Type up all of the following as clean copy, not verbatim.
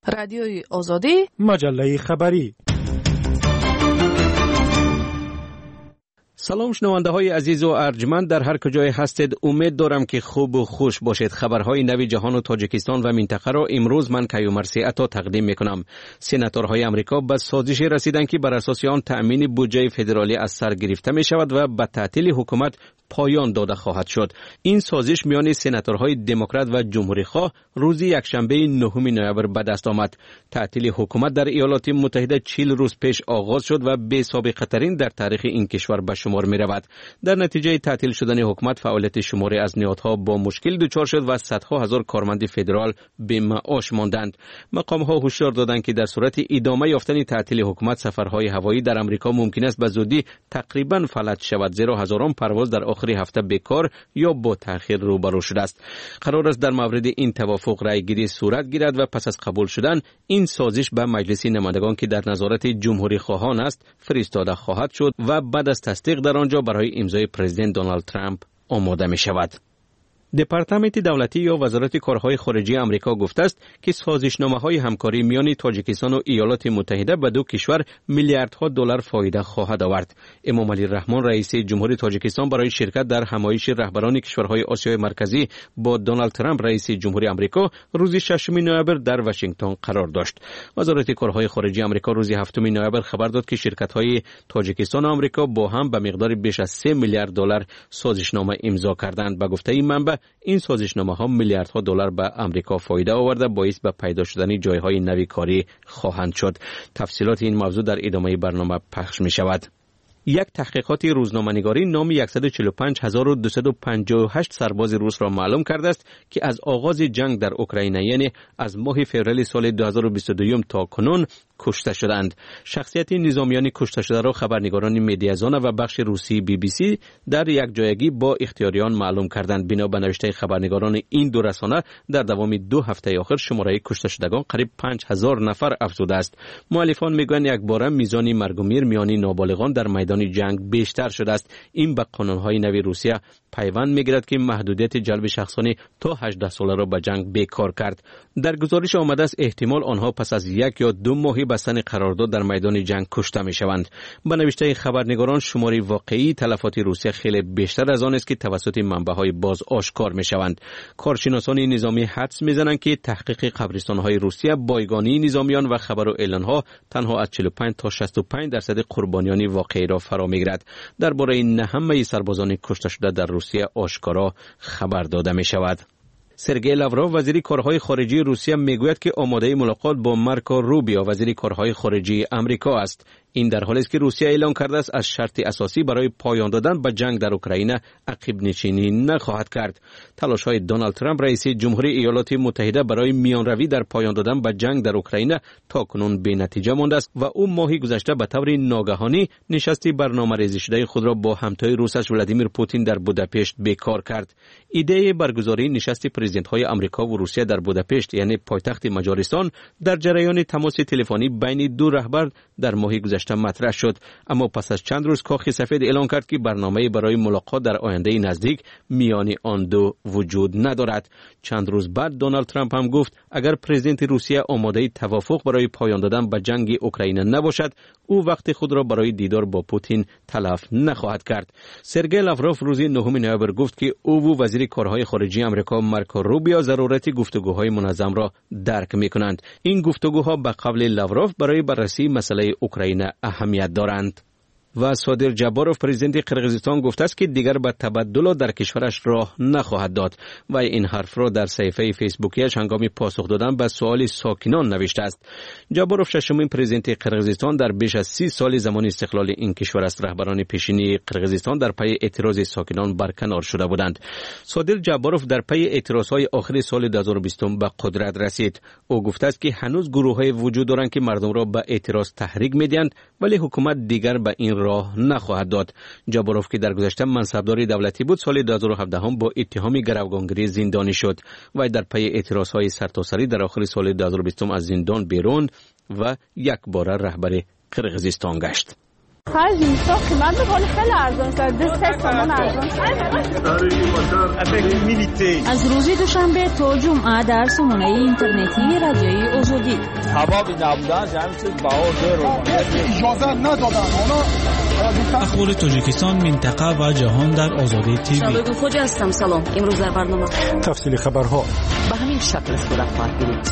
رادیوی آزادی، مجله خبری. سلام شنونده های عزیز و ارجمند در هر کجای هستید، امید دارم که خوب و خوش باشید. خبرهای نوی جهان و تاجیکستان و منطقه را امروز من کیومرثی عطا تقدیم میکنم. سناتورهای آمریکا به سازشی رسیدند که بر اساس آن تأمین بودجه فدرالی از سر گرفته می شود و به تعطیل حکومت پایان داده خواهد شد. این سازش میان سناتورهای دموکرات و جمهوری خواه روز یکشنبه 9 نوامبر به دست آمد. تعطیل حکومت در ایالات متحده 40 روز پیش آغاز شد و بی سابقه ترین در تاریخ این کشور به شمار می رود. در نتیجه تعطیل شدن حکومت فعالیت شماری از نهادها با مشکل دچار شد و صدها هزار کارمند فدرال بی معاش ماندند. مقامها هشدار دادند که در صورت ادامه یافتن تعطیل حکومت سفرهای هوایی در آمریکا ممکن است به زودی تقریبا فلج شود، زیرا هزاران پرواز در آخر هفته بیکار یا با تأخیر روبرو شده است. قرار است در مورد این توافق رأیگیری صورت گیرد و پس از قبول شدن این سازش به مجلس نمایندگان که در نظارت جمهوری خواهان است فرستاده خواهد شد و بعد از تصدیق در آنجا برای امضای پرزیدنت دونالد ترامپ آماده می شود. دپارتمنت دولتی یا وزارت کارهای خارجه آمریکا گفته است که سازشنامه‌های همکاری میان تاجیکستان و ایالات متحده به دو کشور میلیاردها دلار فایده خواهد آورد. امام علی رحمان رئیس جمهوری تاجیکستان برای شرکت در همایش رهبران کشورهای آسیای مرکزی با دونالد ترامپ رئیس جمهوری آمریکا روز 6 نوامبر در واشنگتن قرار داشت. وزارت کارهای خارجه آمریکا روز 7 نوامبر خبر داد که شرکت‌های تاجیکستان و آمریکا با هم به مقدار بیش از 3 میلیارد دلار سازشنامه امضا کردند. به گفته این منبع این سازشنامه ها میلیاردها دلار به آمریکا فایده آورده، باعث به پیدا شدن جایهای نوی کاری خواهند شد. تفصیلات این موضوع در ادامه برنامه پخش می شود. یک تحقیقات روزنامه‌نگاری نام 145,258 سرباز روس را معلوم کرده است که از آغاز جنگ در اوکراین، یعنی از ماه فوریه سال 2022 تا کنون کشته شدند. شخصیت نظامیان کشته شده را خبرنگاران مدیازان و بخش روسی BBC در یک جایگی با اختیاریان معلوم کردند. بنا به نوشته خبرنگاران این دو رسانه در دوام 2 هفته اخیر شماره کشته شدگان قریب 5000 نفر افزوده است. مؤلفان میگویند یک باره میزان مرگ و میر میان نابالغان در میدان جنگ بیشتر شده است. این به قانون‌های نوی روسیه پیوند میگیرد که محدودیت جلب شخصانی تا 18 ساله را به جنگ بیکار کرد. در گزارش آمده است احتمال آنها پس از 1 یا 2 ماه بستن قرارداد در میدان جنگ کشته میشوند. به نوشته خبرنگاران شماری واقعی تلفات روسیه خیلی بیشتر از آن است که توسط منبع‌های باز آشکار میشوند. کارشناسان نظامی حدس میزنند که تحقیق قبرستان‌های روسیه بایگانی نظامیان و خبر و اعلان‌ها تنها از 45 تا 65% قربانیان واقعی را فرا میگیرد. درباره نه همه سربازان کشته شده در روسیه آشکارا خبر داده می شود. سرگئی لاوروف وزیر کارهای خارجه روسیه میگوید که آماده ملاقات با مارکو روبیو وزیر کارهای خارجه آمریکا است. این در حالی است که روسیه اعلام کرده است از شرط اساسی برای پایان دادن به جنگ در اوکراین عقب نشینی نخواهد کرد. تلاش‌های دونالد ترامپ رئیس جمهوری ایالات متحده برای میانروی در پایان دادن به جنگ در اوکراین تاکنون بی‌نتیجه مانده است و او ماه گذشته به طور ناگهانی نشستی برنامه‌ریزی شده خود را با همتای روسش ولادیمیر پوتین در بوداپشت بیکار کرد. ایده برگزاری نشست پرزیدنت‌های آمریکا و روسیه در بوداپشت، یعنی پایتخت مجارستان، در جریان تماس تلفنی بین دو رهبر در ماه گذشته مطرح شد، اما پس از چند روز کاخ سفید اعلام کرد که برنامه برای ملاقات در آینده نزدیک میان آن دو وجود ندارد. چند روز بعد دونالد ترامپ هم گفت اگر پرزیدنت روسیه آماده توافق برای پایان دادن به جنگ اوکراین نباشد، او وقت خود را برای دیدار با پوتین تلف نخواهد کرد. سرگئی لاوروف روز 9 نوامبر گفت که او و وزیر کارهای خارجه آمریکا مارکو روبیو ضرورت گفتگوهای منظم را درک می‌کنند. این گفتگوها به قول لاوروف برای بررسی مسئله اوکراین اهمیت دارند. و صادر جباروف پرزیدنت قرقیزستان گفته است که دیگر به تبدل در کشورش راه نخواهد داد و این حرف را در صفحه فیسبوکیش هنگام پاسخ دادن به سوال ساکنان نوشته است. جباروف ششمین پرزیدنت قرقیزستان در بیش از 30 سال زمان استقلال این کشور است. رهبران پیشینی قرقیزستان در پی اعتراض ساکنان برکنار شده بودند. صادر جباروف در پی اعتراضهای آخر سال 2020 به قدرت رسید. او گفته است که هنوز گروه‌های وجود دارند که مردم را به اعتراض تحریک می‌دهند، ولی حکومت دیگر به این راه نخواهد داد. جباروف که در گذشته منصبدار دولتی بود، سال 2017 هم با اتهام گروگانگیری زندانی شد و در پی اعتراضهای سرتاسری در آخر سال 2020 از زندان بیرون و یک بار رهبر قرقیزستان گشت. خرج میشه قیمت ولی خیلی ارزان است. 2 تومان ارزان است. از روز دوشنبه تا جمعه در سامانه اینترنتی رادیوی آزادی. هوا نبودن همین چیز باور اجازه ندادن. اخبار تاجیکستان، منطقه و جهان در آزادی تیوی. شباب خوش هستم. سلام. امروز در برنامه تفصیل خبرها به همین شکل صورت خواهد گرفت.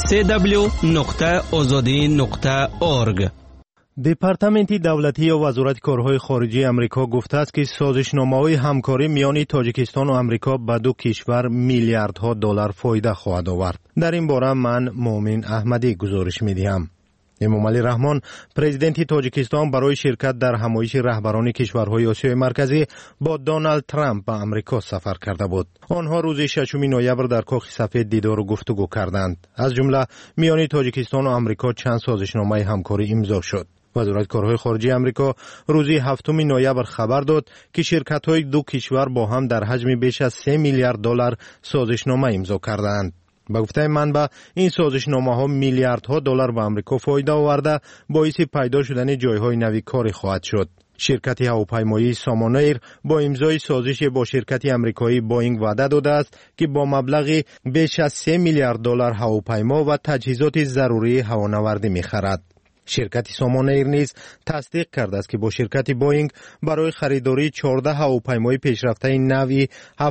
www.azadi.org. دپارتمنتی دولتی یا وزارت کارهای خارجی امریکا گفته است که سازشنامه‌های همکاری میان تاجیکستان و امریکا به دو کشور میلیاردها دلار فایده خواهد آورد. در این باره من مومن احمدی گزارش می‌دهم. امام علی رحمان پرزیدنت تاجیکستان برای شرکت در همایش رهبران کشورهای آسیای مرکزی با دونالد ترامپ به امریکا سفر کرده بود. آنها روز 6 نوامبر در کاخ سفید دیدار و گفتگو کردند. از جمله میان تاجیکستان و امریکا چند سازشنامه همکاری امضا شد. وزارت کارهای خارجی امریکا روز 7 نوامبر خبر داد که شرکت‌های دو کشور با هم در حجم بیش از 3 میلیارد دلار سازشنامه امضا کردند. با گفته منبع این سازشنامه‌ها میلیاردها دلار به امریکا فایده آورده، باعث پیدا شدن جای‌های نوی کاری خواهد شد. شرکت هواپیمایی سامانایر با امضای سازش با شرکت امریکایی بوئینگ وعده داده است که با مبلغ بیش از 3 میلیارد دلار هواپیما و تجهیزات ضروری هوانوردی می‌خرد. شرکت سامانایر نیز تصدیق کرده است که با شرکت بوئینگ برای خریداری 14 هواپیمای پیشرفته نوع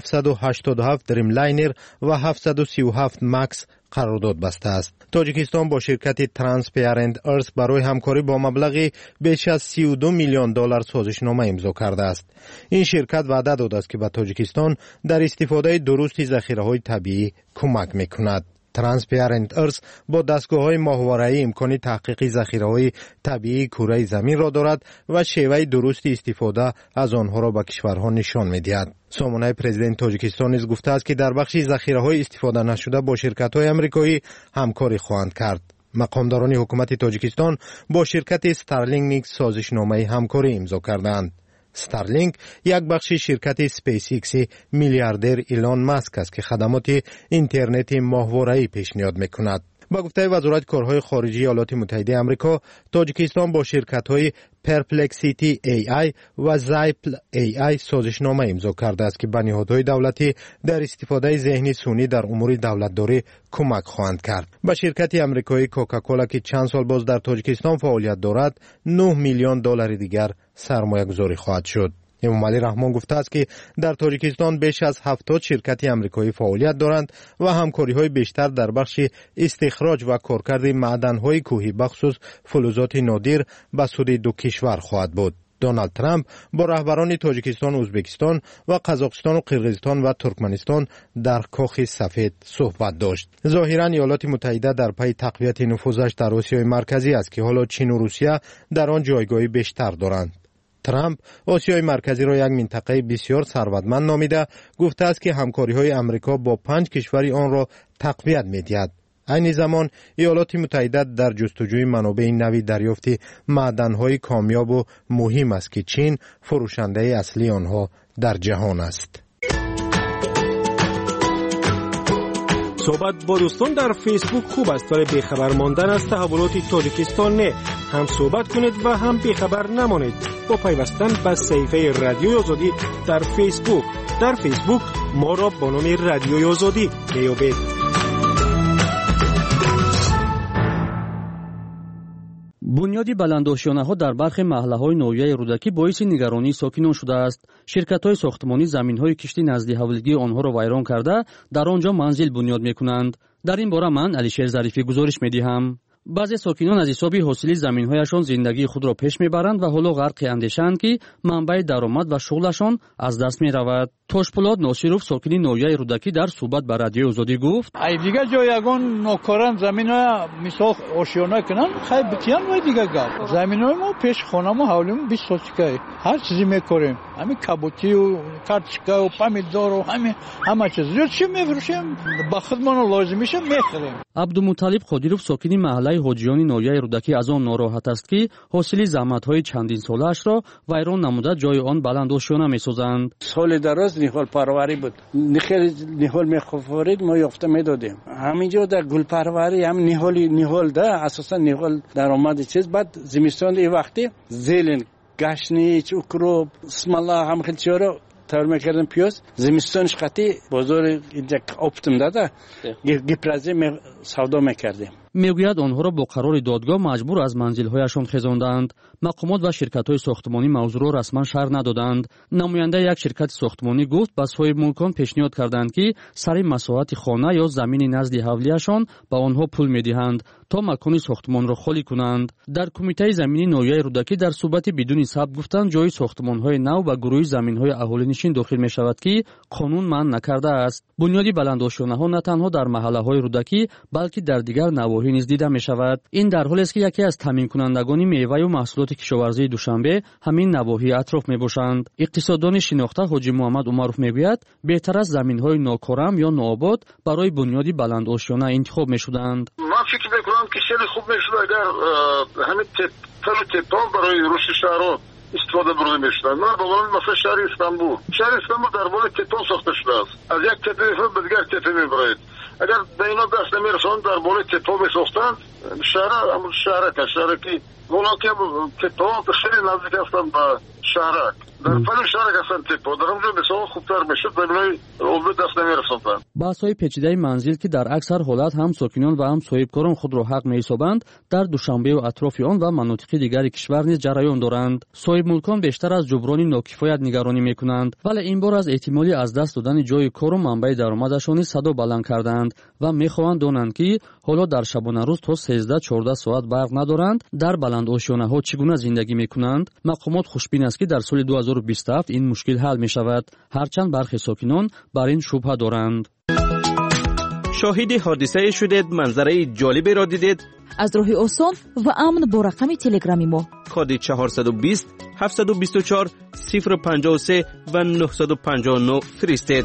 787 دریم لاینر و 737 مکس قرارداد بسته است. تاجیکستان با شرکت ترانسپیرنت ارث برای همکاری با مبلغ بیش از 32 میلیون دلار سازشنامه امضا کرده است. این شرکت وعده داده است که به تاجیکستان در استفاده درست ذخیره‌های طبیعی کمک می‌کند. ترانسپیرنت ارث با دستگاه‌های ماهواره‌ای امکان تحقیق ذخیره‌های طبیعی کره زمین را دارد و شیوه درست استفاده از آنها را به کشورها نشان می‌دهد. سامانه پرزیدنت تاجیکستان نیز گفته است که در بخش ذخیره‌های استفاده نشده با شرکت‌های آمریکایی همکاری خواهند کرد. مقامداران حکومت تاجیکستان با شرکت استارلینک نیز سازشنامه همکاری امضا کردند. استارلینک یک بخش شرکت اسپیس ایکس میلیاردر ایلان مسک است که خدمات اینترنت ماهواره‌ای پیشنهاد می‌کند. با گفته وزارت کارهای خارجی ایالات متحده آمریکا، تاجیکستان با شرکت‌های پرپلکسیتی AI و زایپل AI سازشنامه امضا کرده است که به نهادهای دولتی در استفاده ذهنی سونی در امور دولتداری کمک خواهند کرد. با شرکت آمریکایی کوکاکولا که چند سال باز در تاجیکستان فعالیت دارد، 9 میلیون دلار دیگر سرمایه گذاری خواهد شد. امام علی رحمان گفته است که در تاجیکستان بیش از 70 شرکت آمریکایی فعالیت دارند و همکاری‌های بیشتر در بخش استخراج و کارکرد معدن‌های کوهی بخصوص فلزات نادر به سود دو کشور خواهد بود. دونالد ترامپ با رهبران تاجیکستان، ازبکستان و قزاقستان و قرقیزستان و ترکمنستان در کاخ سفید صحبت داشت. ظاهراً ایالات متحده در پی تقویت نفوذش در آسیای مرکزی است که حالا چین و روسیه در آن جایگاهی بیشتر دارند. ترامپ آسیای مرکزی را یک منطقه بسیار ثروتمند نامیده، گفته است که همکاری‌های آمریکا با 5 کشور آن را تقویت می‌دهد. این زمان ایالات متحده در جستجوی منابع نوی دریافت معدن‌های کامیاب و مهم است که چین فروشنده اصلی آنها در جهان است. صحبت با دوستان در فیسبوک خوب است، ولی بیخبر ماندن از تحولات تاجیکستان نه. هم صحبت کنید و هم بیخبر نمانید با پیوستن به صفحه رادیوی آزادی در فیسبوک. در فیسبوک ما را با نام رادیوی آزادی میابید. بنیادی بلندآشیانه‌ها در برخی محله‌های نویای رودکی باعث نگرانی ساکنان شده است. شرکت‌های ساختمانی زمین‌های کشتی نزد حوالگی آنها را ویران کرده در آنجا منزل بنیاد می‌کنند. در این باره من علیشیر ظریفی گزارش می‌دهم. بعضی ساکنان از حساب حاصل زمین‌هایشان زندگی خود را پیش می‌برند و حالا غرق اندیشه‌اند که منبع درآمد و شغلشان از دست می‌رود. توشپولاد ناصرов ساکن نویای رودکی در صحبت با رادیو آزادی گفت: ای دیگه جای یگان نوکران زمین‌ها مثال آشیانه کنن خیلی بتیان و دیگه گپ زمین‌های ما پیش خانه‌مو حوالیم 20 سوتیکای هر چیزی می‌کنیم، همین کبوتی و کارتشکا و پامیدور و همه چیز چی می‌فروشیم با خودمون لازم میشه می‌خریم. عبدالمطلب قادیروف ساکن محله حاجیان نویای رودکی از آن ناراحت است که حاصل زحمت‌های چندین ساله‌اش را ویران نموده جای آن بلندآشیانه می‌سازند. سال دراز نهال پروری بود، نهال میخورید ما یافته میدادیم. همینجا در گل پروری هم نهال ده اساسا نهال درآمد چیز. بعد زمستان این وقتی زیلن گشنیج اوکروب اسمالا هم خیلی چیارو تور میکردن پیاز زمستانش قطعی بازار اینجا افتم داده گپرازی سودا میکردیم. میگوید آنها را با قرار دادگاه مجبور از منزل‌هایشان خزاندند. مقامات و شرکت‌های ساختمانی موضوع را رسما شرح ندادند. نماینده یک شرکت ساختمانی گفت به صاحب ملکان پیشنهاد کردند که سر مساحت خانه یا زمین نزد حولیشان به آنها پول می‌دهند تا مکان ساختمان را خالی کنند. در کمیته زمینی نویای رودکی در صحبت بدون ثبت گفتند جای ساختمان‌های نو و گروه زمین‌های اهالی‌نشین داخل می‌شود که قانون منع نکرده است. بنیادی بلندآشیانه‌ها نه تنها در محله‌های رودکی بلکه در دیگر نواحی نیز دیده می‌شود. این در حالی است که یکی از تامین کنندگان میوه و محصولات کشاورزی دوشنبه همین نواحی اطراف میباشند. اقتصاددان شناخته حاجی محمد عمرов میگوید بهتر است زمین‌های ناکارم یا ناآباد برای بنیادی بلندآشیانه انتخاب میشدند. من فکر می‌کنم که خیلی خوب میشد اگر همین تپان برای رشد شهرها استفاده برده میشد. من باورم مثلا شهر استانبول در بالای تپان ساخته شده است. از یک تپه به دیگر تپه میبرید. اگر دینا دست نمیرسوند در بالای تپه میساختند شهرک که اونا که تپه خیلی نزدیک هستند به شهرک در پل شهرک هستند تپه در اونجا بسیار خوبتر میشد زمینای عضو دست نمیرسوندند. بحث‌های پیچیده منزل که در اکثر حالت هم ساکنان و هم صاحبکاران خود را حق می‌حسابند در دوشنبه و اطراف آن و مناطق دیگر کشور نیز جریان دارند. صاحب ملکان بیشتر از جبران ناکفایت نگرانی می‌کنند ولی این بار از احتمالی از دست دادن جای کار و منبع درآمدشان صدا بلند کردند و می‌خواهند دانند که حالا در شبانه روز تا 13-14 ساعت برق ندارند در بلندآشیانه‌ها چگونه زندگی می‌کنند. مقامات خوشبین است که در سال 2027 این مشکل حل می‌شود هرچند برخی ساکنان بر این شبهه دارند. شاهد حادثه شدید، منظره جالبی را دیدید؟ از راه آسان و امن با رقم تلگرامی ما کد 420 724 053 و 959 فرستید.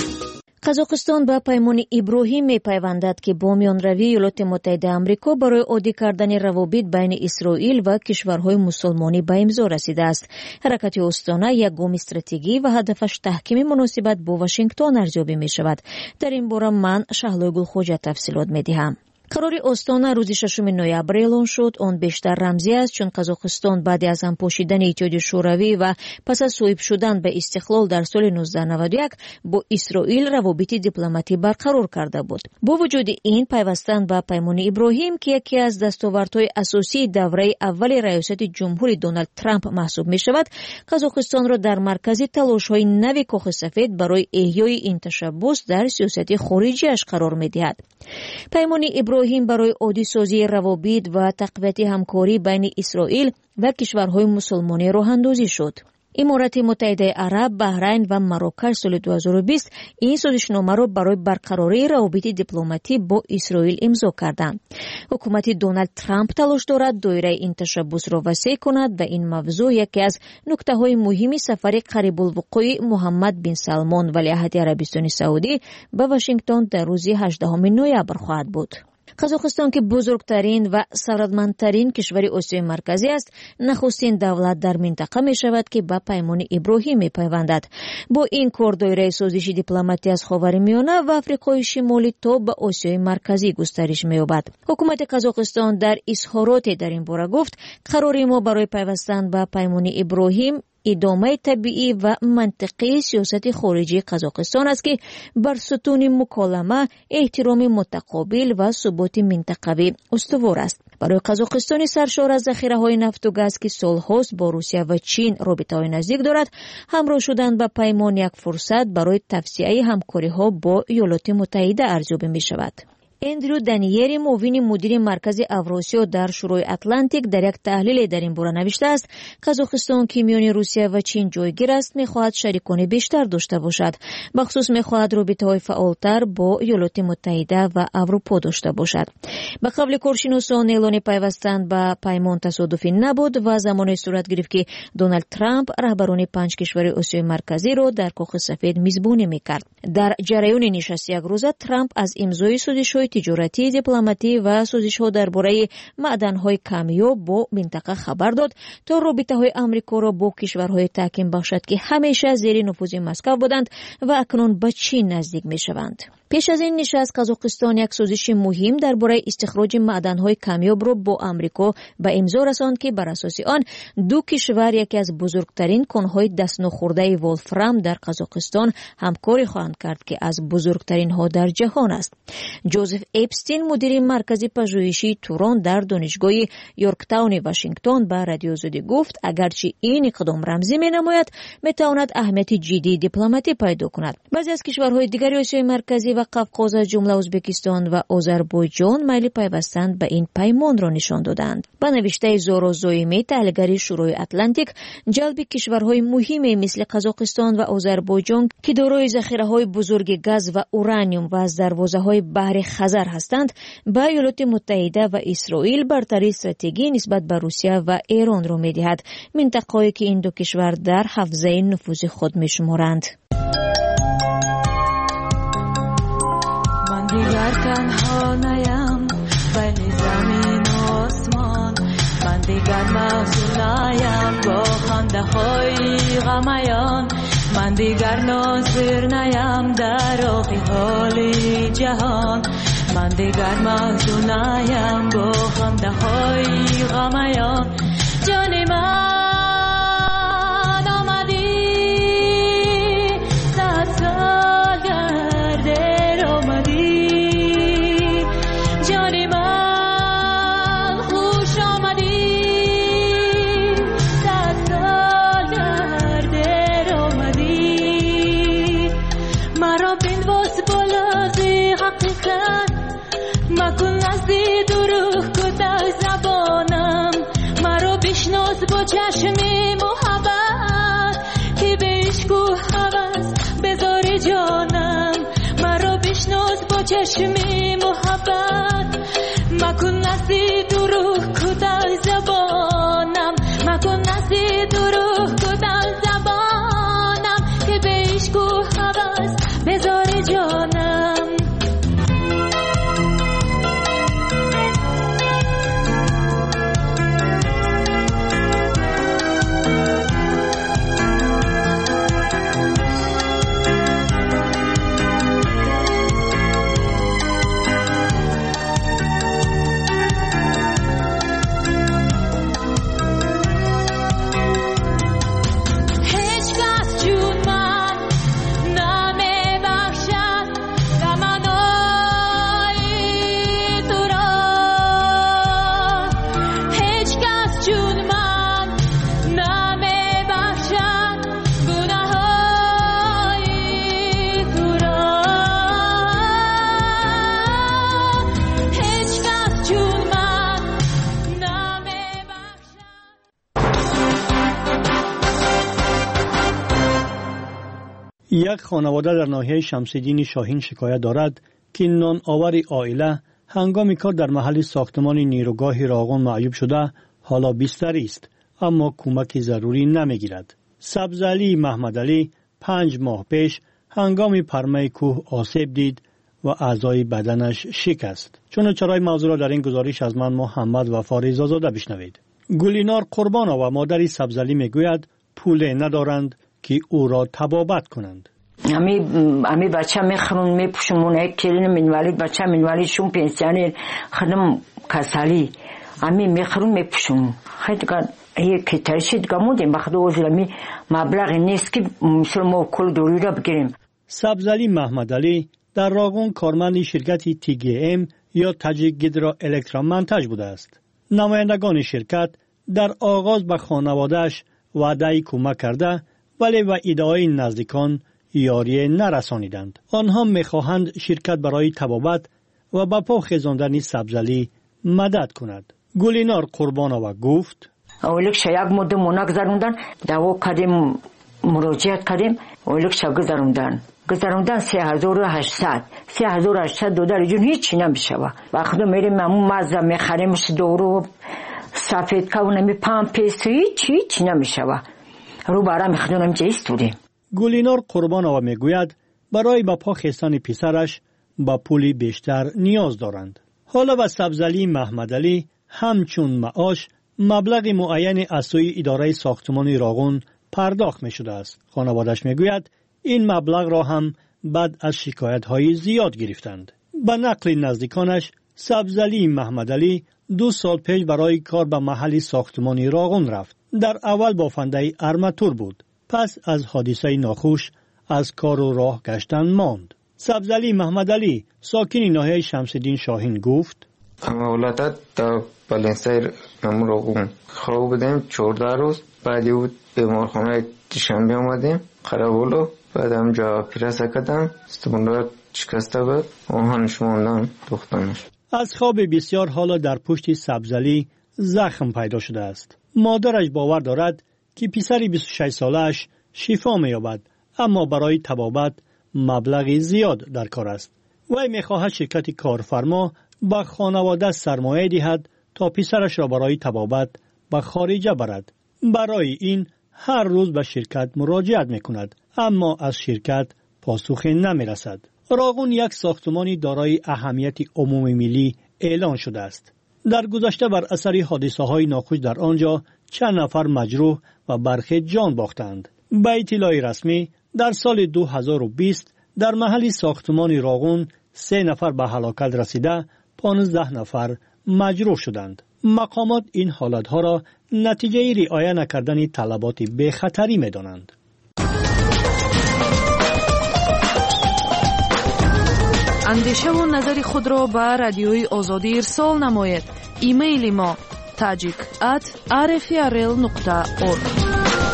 قزاقستان به پیمان ابراهیم میپیوندد که با میانروی ایالات متحده آمریکا برای عادی کردن روابط بین اسرائیل و کشورهای مسلمانی به امضا رسیده است. حرکت استانه یک گام استراتژی و هدفش تحکیم مناسبت با واشنگتن ارزیابی می شود. در این باره من شهلا گلخوجه تفصیلات می دهم. قرار استانه روز 6 نوامبر اعلان شد. آن بیشتر رمزی است چون قزاقستان بعد از هم پوشیدن اتحادیه شوروی و پس از صاحب شدن به استقلال در سال 1991 با اسرائیل روابط دیپلماتی برقرار کرده بود. با وجود این پیوستن به پیمان ابراهیم که یکی از دستاوردهای اساسی دوره اول ریاست جمهوری دونالد ترامپ محسوب می شود، قزاقستان را در مرکز تلاش‌های نو کاخ سفید برای احیای این تشبث در سیاست خارجی‌اش قرار می دهد. پیمان ابراهیم برای عادی سازی روابط و تقویت همکاری بین اسرائیل و کشورهای مسلمانی راه اندازی شد. امارات متحده عرب، بحرین و مراکش سال 2020 این سازشنامه را برای برقراری روابط دیپلماتی با اسرائیل امضا کردند. حکومت دونالد ترامپ تلاش دارد دایره این تشبث را وسیع کند و این موضوع یکی از نکته‌های مهم سفر قریب الوقوع محمد بن سلمان ولیعهد عربستان سعودی به واشنگتن در روز 18 نوامبر خواهد بود. قزاقستان که بزرگترین و ثروتمندترین کشور آسیای مرکزی است، نخستین دولت در منطقه می شود که به پیمان ابراهیم می پیوندد. با این کار دایره سازش دیپلماتی از خاورمیانه و آفریقای شمالی تا به آسیای مرکزی گسترش می یابد. حکومت قزاقستان در اظهارات در این باره گفت قرار ما برای پیوستن به پیمان ابراهیم ادامه طبیعی و منطقی سیاست خارجی قزاقستان است که بر ستون مکالمه، احترام متقابل و ثبات منطقوی استوار است. برای قزاقستان سرشار از ذخیره‌های نفت و گاز که سالهاست با روسیه و چین رابطه‌های نزدیک دارد، همراه شدن به پیمان یک فرصت برای توسعه همکاری‌ها با ایالات متحده ارزیابی می‌شود. اندرو دانیری معاون مدیر مرکز اوراسیا در شورای اتلانتیک در یک تحلیل در این باره نوشته است قزاقستان که میان روسیه و چین جایگیر است می‌خواهد شریکان بیشتر داشته باشد. بخصوص می‌خواهد رابطه‌های فعالتر با ایالات متحده و اروپا داشته باشد. به قول کارشناسان اعلان پیوستن به پیمان تصادفی نبود و زمانی صورت گرفت که دونالد ترامپ رهبران 5 کشور آسیای مرکزی را در کاخ سفید میزبانی می‌کرد. در جریان نشست یک روزه ترامپ از امضای سازش‌های تجارتی، دیپلماتی و سازش‌ها درباره معدن‌های کمیاب با منطقه خبر داد تا رابطه‌های آمریکا را با کشورهای تحکیم بخشد که همیشه زیر نفوذ مسکو بودند و اکنون به چین نزدیک می‌شوند. پیش از این نشست قزاقستان یک سازش مهم درباره استخراج معدن‌های کمیاب را با آمریکا به امضا رساند که بر اساس آن دو کشور یکی از بزرگترین کان‌های دست نخورده ولفرام در قزاقستان همکاری خواهند کرد که از بزرگترین ها در جهان است. جوزف اپستین مدیر مرکز پژوهشی توران در دانشگاه یورکتاون واشنگتن به رادیو زودی گفت اگرچه این اقدام رمزی می‌نماید می‌تواند اهمیت جدی دیپلماتی پیدا کند. بعضی از کشورهای دیگر آسیای مرکزی و قفقاز از جمله ازبکستان و آذربایجان میل پیوستن به این پیمان را نشان دادند. با نوشته زورا زویمی تحلیلگر شورای اتلانتیک، جلب کشورهای مهمی مثل قزاقستان و آذربایجان که دارای ذخیره‌های بزرگ گاز و اورانیوم و از دروازه‌های بحر خزر هستند، با ایالات متحده و اسرائیل برتری استراتژی نسبت به روسیه و ایران را می‌دهد. منطقه‌ای که این دو کشور در حوزه نفوذ خود می‌شمارند. من دیگر تنها نیم بین زمین و آسمان، من دیگر محزون نیم با خنده های غمیان، من دیگر ناظر نیم در آخی حال جهان، من دیگر محزون نیم با خنده های غمیان. جان من چشمی محبت که به عشق و هوس بذاری جانم، مرا بشناس با چشمی محبت، مکن نزدیک دروغ کدای زبانم، مکن نزدیک دروغ کدای زبانم که به عشق و هوس بذاری جانم. یک خانواده در ناحیه شمس‌الدین شاهین شکایت دارد که نان آور عائله هنگام کار در محل ساختمان نیروگاه راغون معیوب شده حالا بستری است، اما کمک ضروری نمیگیرد. سبزعلی محمدعلی 5 ماه پیش هنگام پرمه کوه آسیب دید و اعضای بدنش شکست. چنانچه موضوع را در این گزارش از من محمد وفا رضازاده بشنوید. گلینار قربانова مادری سبزعلی میگوید پول ندارند که او را تبابت کنند. امی بچه میخرون میپوشمونه کلین منوالید بچه منوالیدشون پنسیونر خدم کسالی امی میخرون میپوشمون خیلی که ترشید گمودیم بخدا وزلمی مبلغی نیست که مثل ما کل دوری را بگیریم. سبزعلی محمدعلی در راغون کارمند شرکت TGM یا تاجیک گیدرا الکترومنتاژ بوده است. نمایندگان شرکت در آغاز به خانواده‌اش وعده کمک کرده ولی و ایده‌های نزدیکان یاری نرسانیدند. آنها می‌خواهند شرکت برای تبابت و به پا خیزاندن سبزعلی مدد کند. گلینار قربانова گفت اولکش یک مدت گذروندن دعوا کردیم مراجعت کردیم اولکش گذروندن 3800 دلار جون هیچی نمیشوه. وقتی میریم همون مزه میخریم دورو سفید کونمی 5 پیسه هیچی نمیشوه. رو برای میخدونم چه ایستودیم. گلینار قربانова میگوید برای به پا خستن پسرش با پولی بیشتر نیاز دارند. حالا به سبزعلی محمدعلی همچون معاش مبلغ معین از سوی اداره ساختمان راغون پرداخت می شده است. خانوادش می گوید این مبلغ را هم بعد از شکایت‌های زیاد گرفتند. به نقل نزدیکانش، سبزعلی محمدعلی 2 سال پیش برای کار به محل ساختمانی راغون رفت. در اول بافنده ارماتور بود. پس از حادثه ناخوش از کار و راه گشتن ماند. سبزعلی محمدعلی ساکن ناحیه شمس‌الدین شاهین گفت: اولادت تا بالنسیر راغون خواب بودیم 14 روز. بعدی بود بیمارخانه دوشنبه آمدیم قراولو. بعد همجا پیرسه کردم استبانده شکسته بود آهنش ماندن دخترش. از خواب بسیار حالا در پشت سبزعلی زخم پیدا شده است. مادرش باور دارد که پسر 26 سالش شفا می‌یابد، اما برای طبابت مبلغ زیاد در کار است. وی می‌خواهد شرکت کارفرما به خانواده سرمایه دهد تا پسرش را برای طبابت به خارج برد. برای این هر روز به شرکت مراجعت می‌کند، اما از شرکت پاسخی نمی‌رسد. راغون یک ساختمانی دارای اهمیت عمومی ملی اعلان شده است. در گذشته بر اثر حادثه‌های ناخوش در آنجا چند نفر مجروح و برخی جان باختند. به اطلاع رسمی در سال 2020 در محل ساختمان راغون 3 نفر به هلاکت رسیده، 15 نفر مجروح شدند. مقامات این حالتها را نتیجه رعایت نکردن طلبات به خطری می دانند. اندیشه و نظر خود را به رادیوی آزادی ارسال نمایید. ایمیل ما tajik@rfrl.org.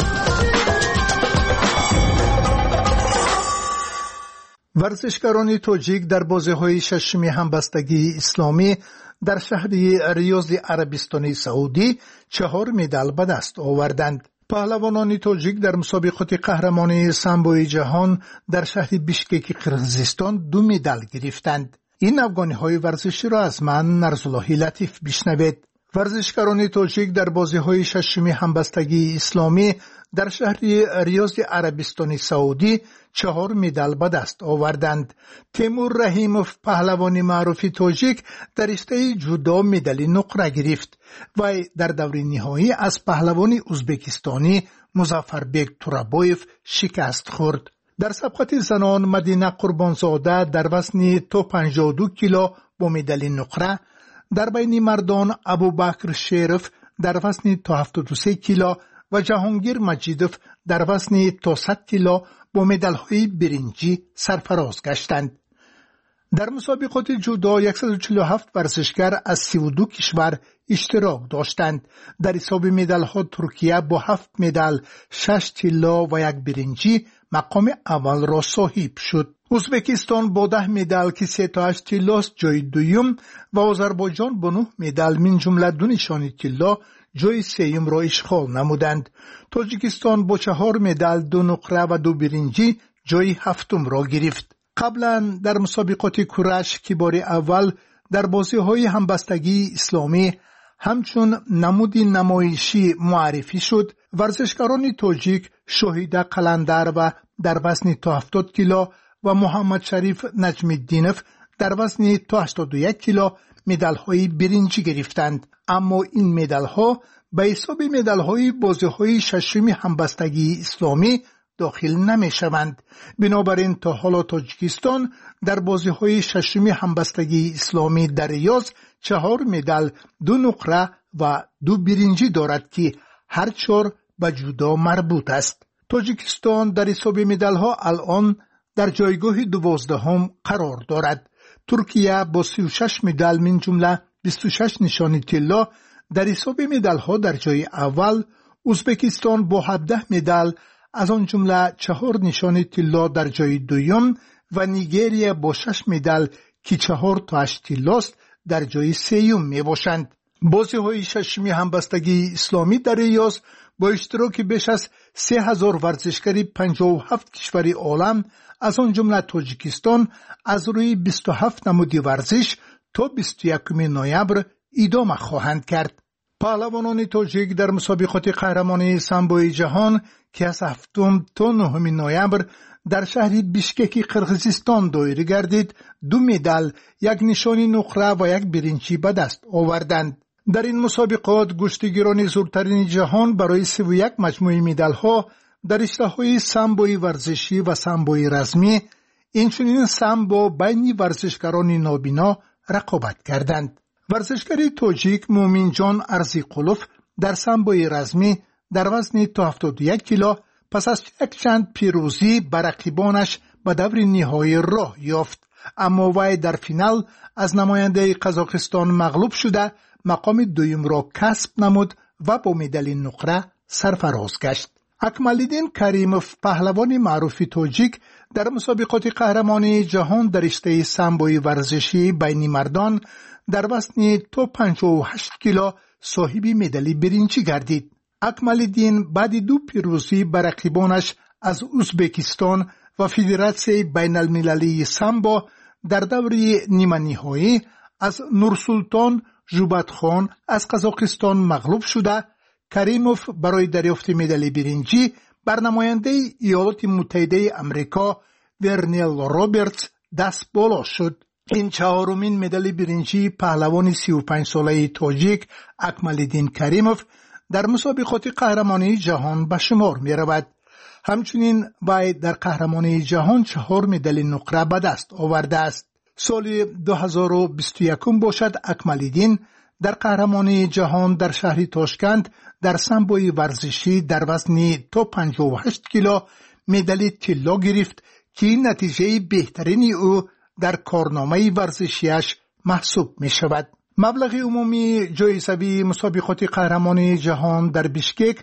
ورزشکاران تاجیک در بازی‌های ششم همبستگی اسلامی در شهر ریاض عربستان سعودی 4 مدال به دست آوردند. پهلوانان تاجیک در مسابقات قهرمانی سامبوی جهان در شهر بیشکک قرقیزستان 2 مدال گرفتند. این افغانی‌های ورزشی را از من نرزالله لطیف بشنوید. ورزشکاران تاجیک در بازی‌های ششم همبستگی اسلامی در شهر ریاض عربستان سعودی 4 مدال به دست آوردند. تیمور رحیموف پهلوان معروف تاجیک در رشته جودو مدال نقره گرفت و در دور نهایی از پهلوان ازبکستانی مظفربک تورابویف شکست خورد. در سبقت زنان مدینه قربانزاده در وزن تا 52 کیلو با مدال نقره، در بین مردان ابوبکر شریف در وزن تا 73 کیلو و جهانگیر مجیدوف در وزن تا 100 کیلو با مدال‌های برنجی سرفراز گشتند. در مسابقات جودو 147 ورزشکار از 32 کشور اشتراک داشتند. در حساب مدال‌ها ترکیه با 7 مدال، 6 طلا و 1 برنجی مقام اول را صاحب شد. ازبکستان با 10 مدال که 3 تا 8 طلاست جای دوم و آذربایجان با 9 مدال من جمله 2 نشان طلا جای سوم را اشغال نمودند. تاجیکستان با 4 مدال، 2 نقره و 2 برنجی جای هفتم را گرفت. قبلا در مسابقات کورش که بار اول در بازی‌های همبستگی اسلامی همچون نمودی نمایشی معرفی شد، ورزشکاران تاجیک شهید قلندر و در وزن تا 70 کیلو و محمد شریف نجم الدینف در وزن تا 81 کیلو مدال‌های برنجی گرفتند. اما این مدال‌ها به حساب مدال‌های بازی‌های ششم همبستگی اسلامی داخل نمی‌شوند. بنابراین تا حالا تاجیکستان در بازی‌های ششم همبستگی اسلامی در ریاض 4 مدال، 2 نقره و 2 برنجی دارد که هر 4 به جودو مربوط است. تاجیکستان در حساب مدال‌ها الان در جایگاه 12 قرار دارد. ترکیه با 36 مدال من جمله 26 نشان طلا در حساب مدال‌ها در جای اول، ازبکستان با 17 مدال از آن جمله 4 نشان طلا در جای دوم و نیگریه با 6 مدال که 4 تا 8 طلاست در جای سوم میباشند. بازی‌های ششم همبستگی اسلامی در ریاض با اشتراک بیش از 3000 ورزشکار 57 کشور عالم از آن جمله تاجیکستان از روی 27 نمود ورزش تا 21 نوامبر ادامه خواهند کرد. پهلوانان تاجیک در مسابقات قهرمانی سامبوی جهان که از 7 تا 9 نوامبر در شهر بیشکک قرقیزستان دایر گردید 2 مدال، 1 نشان نقره و 1 برنجی به دست آوردند. در این مسابقات گشتگیران زورترین جهان برای 31 مجموعه مدال‌ها در رشته‌های سامبوی ورزشی و سامبوی رزمی اینچنین سامبو بین ورزشکاران نابینا رقابت کردند. ورزشکار تاجیک مومین جان ارزیقلوف در سامبوی رزمی در وزن تا 71 کیلو پس از یک چند پیروزی بر رقیبانش به دور نهایی راه یافت، اما وی در فینال از نماینده قزاقستان مغلوب شده مقام دوم را کسب نمود و با مدال نقره سرفراز گشت. اکمالدین کریموف پهلوان معروف تاجیک در مسابقات قهرمانی جهان در رشته سامبوی ورزشی بین مردان در وزن تا 58 کیلو صاحب مدال برنجی گردید. اکمالدین بعد دو پیروزی بر رقیبانش از ازبکستان و فدراسیون بین المللی سامبو در دور نیمه نهایی از نورسلطان ژوباتخان از قزاقستان مغلوب شده. کریموف برای دریافت مدال برنجی بر نماینده ایالات متحده آمریکا ورنل رابرتس دست بالا شد. این چهارمین مدال برنجی پهلوان 35 ساله تاجیک اکمالدین کریموف در مسابقات قهرمانی جهان به شمار می رود. همچنین وی در قهرمانی جهان 4 مدال نقره به دست آورده است. سال 2021 باشد اکمالدین در قهرمانی جهان در شهر تاشکند در سامبوی ورزشی در وزن تا 58 کیلو مدال طلا گرفت که نتیجه بهترین او در کارنامه ورزشیش محسوب می شود. مبلغ عمومی جایزه مسابقات قهرمانی جهان در بیشکک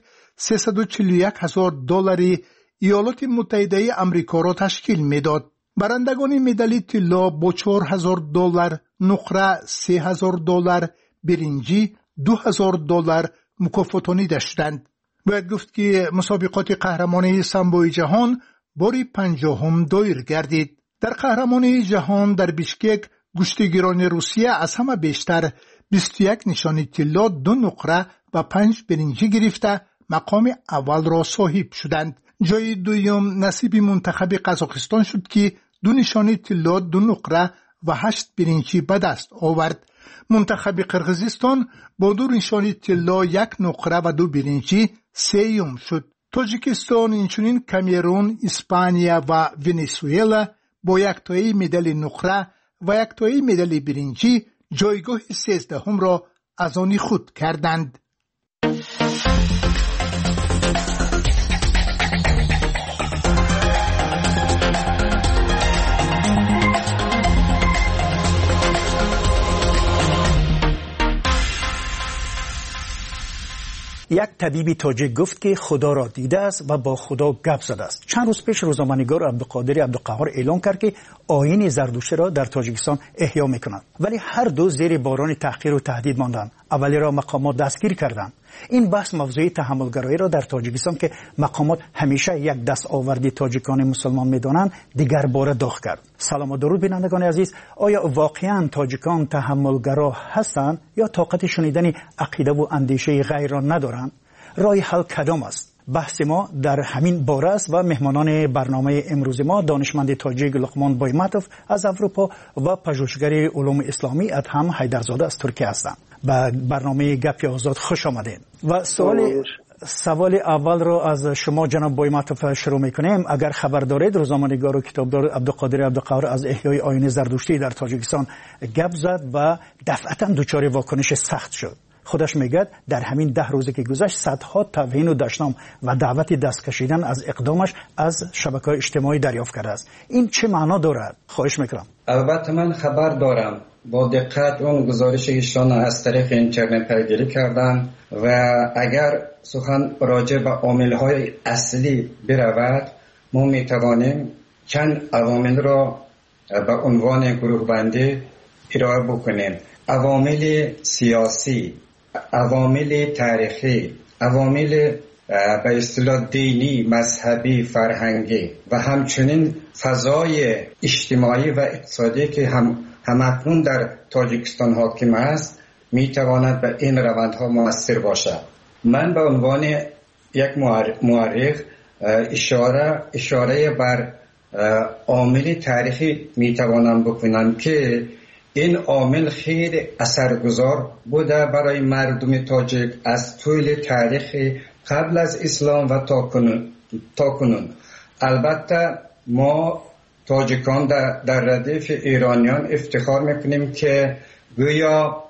$341,000 ایالات متحده آمریکا را تشکیل میداد. برندگان مدال طلا با $4,000 نقره، $3,000 برنجی، $2,000 مکافاتانی داشتند. باید گفت که مسابقات قهرمانی سامبوی جهان باری 50 دایر گردید. در قهرمانی جهان در بیشکک گشتیگیران روسیه از همه بیشتر 21 نشان طلا، 2 نقره و 5 برنجی گرفته مقام اول را صاحب شدند. جای دوم نصیب منتخب قزاقستان شد که 2 نشان طلا، 2 نقره و 8 برنجی به دست آورد. منتخب قرقیزستان با 2 نشان طلا، 1 نقره و 2 برنجی سوم شد. تاجیکستان، اینچنین کامرون، اسپانیا و ونزوئلا با 1 تایی مدال نقره و 1 تایی مدال برنجی جایگاه 13 را از آن خود کردند. یک طبیب تاجیک گفت که خدا را دیده است و با خدا گپ زده است. چند روز پیش روزنامه‌نگار عبدالقادر عبدالقهار اعلام کرد که آیین زردشتی را در تاجیکستان احیا می‌کنند، ولی هر دو زیر باران تحقیر و تهدید ماندند. اولی را مقامات دستگیر کردند. این بحث موضوع تحملگرایی را در تاجیکستان که مقامات همیشه یک دست آوردی تاجیکان مسلمان می‌دانند دیگر باره داغ کرد. سلام و درود بینندگان عزیز. آیا واقعاً تاجیکان تحملگرا هستند یا طاقت شنیدن عقیده و اندیشه غیر را ندارند؟ راه حل کدام است؟ بحث ما در همین باره است و مهمانان برنامه امروز ما دانشمند تاجیک لقمان بایمتوف از اروپا و پژوهشگر علوم اسلامی ادهم حیدرزاده از ترکیه هستند. به برنامه گپ آزاد خوش آمدید. و سوال اول رو از شما جناب بایمتوف شروع میکنیم. اگر خبر دارید روزنامه‌نگار و کتابدار عبدالقادر عبدالقهار از احیای آیین زردشتی در تاجیکستان گپ زد و دفعتاً دچار واکنش سخت شد. خودش میگه در همین 10 روزی که گذشت صدها توهین و دشنام و دعوت دست کشیدن از اقدامش از شبکه‌های اجتماعی دریافت کرده است. این چه معنا دارد؟ خواهش میکنم. البته من خبر دارم، با دقت اون گزارش ایشان از طریق اینترنت پیگیری کردم و اگر سخن راجع به عامل‌های اصلی برود ما میتوانیم چند عوامل را به عنوان گروه بندی ارائه بکنیم. عوامل سیاسی، عوامل تاریخی، عوامل به اصطلاح دینی، مذهبی، فرهنگی و همچنین فضای اجتماعی و اقتصادی که همکنون در تاجیکستان حاکم است میتواند به این روندها مؤثر باشد. من به عنوان یک مورخ اشاره بر عامل تاریخی میتوانم بکنم که این عامل خیلی اثرگذار بوده برای مردم تاجیک از طول تاریخ قبل از اسلام و تا کنون. البته ما تاجیکان در ردیف ایرانیان افتخار میکنیم که گویا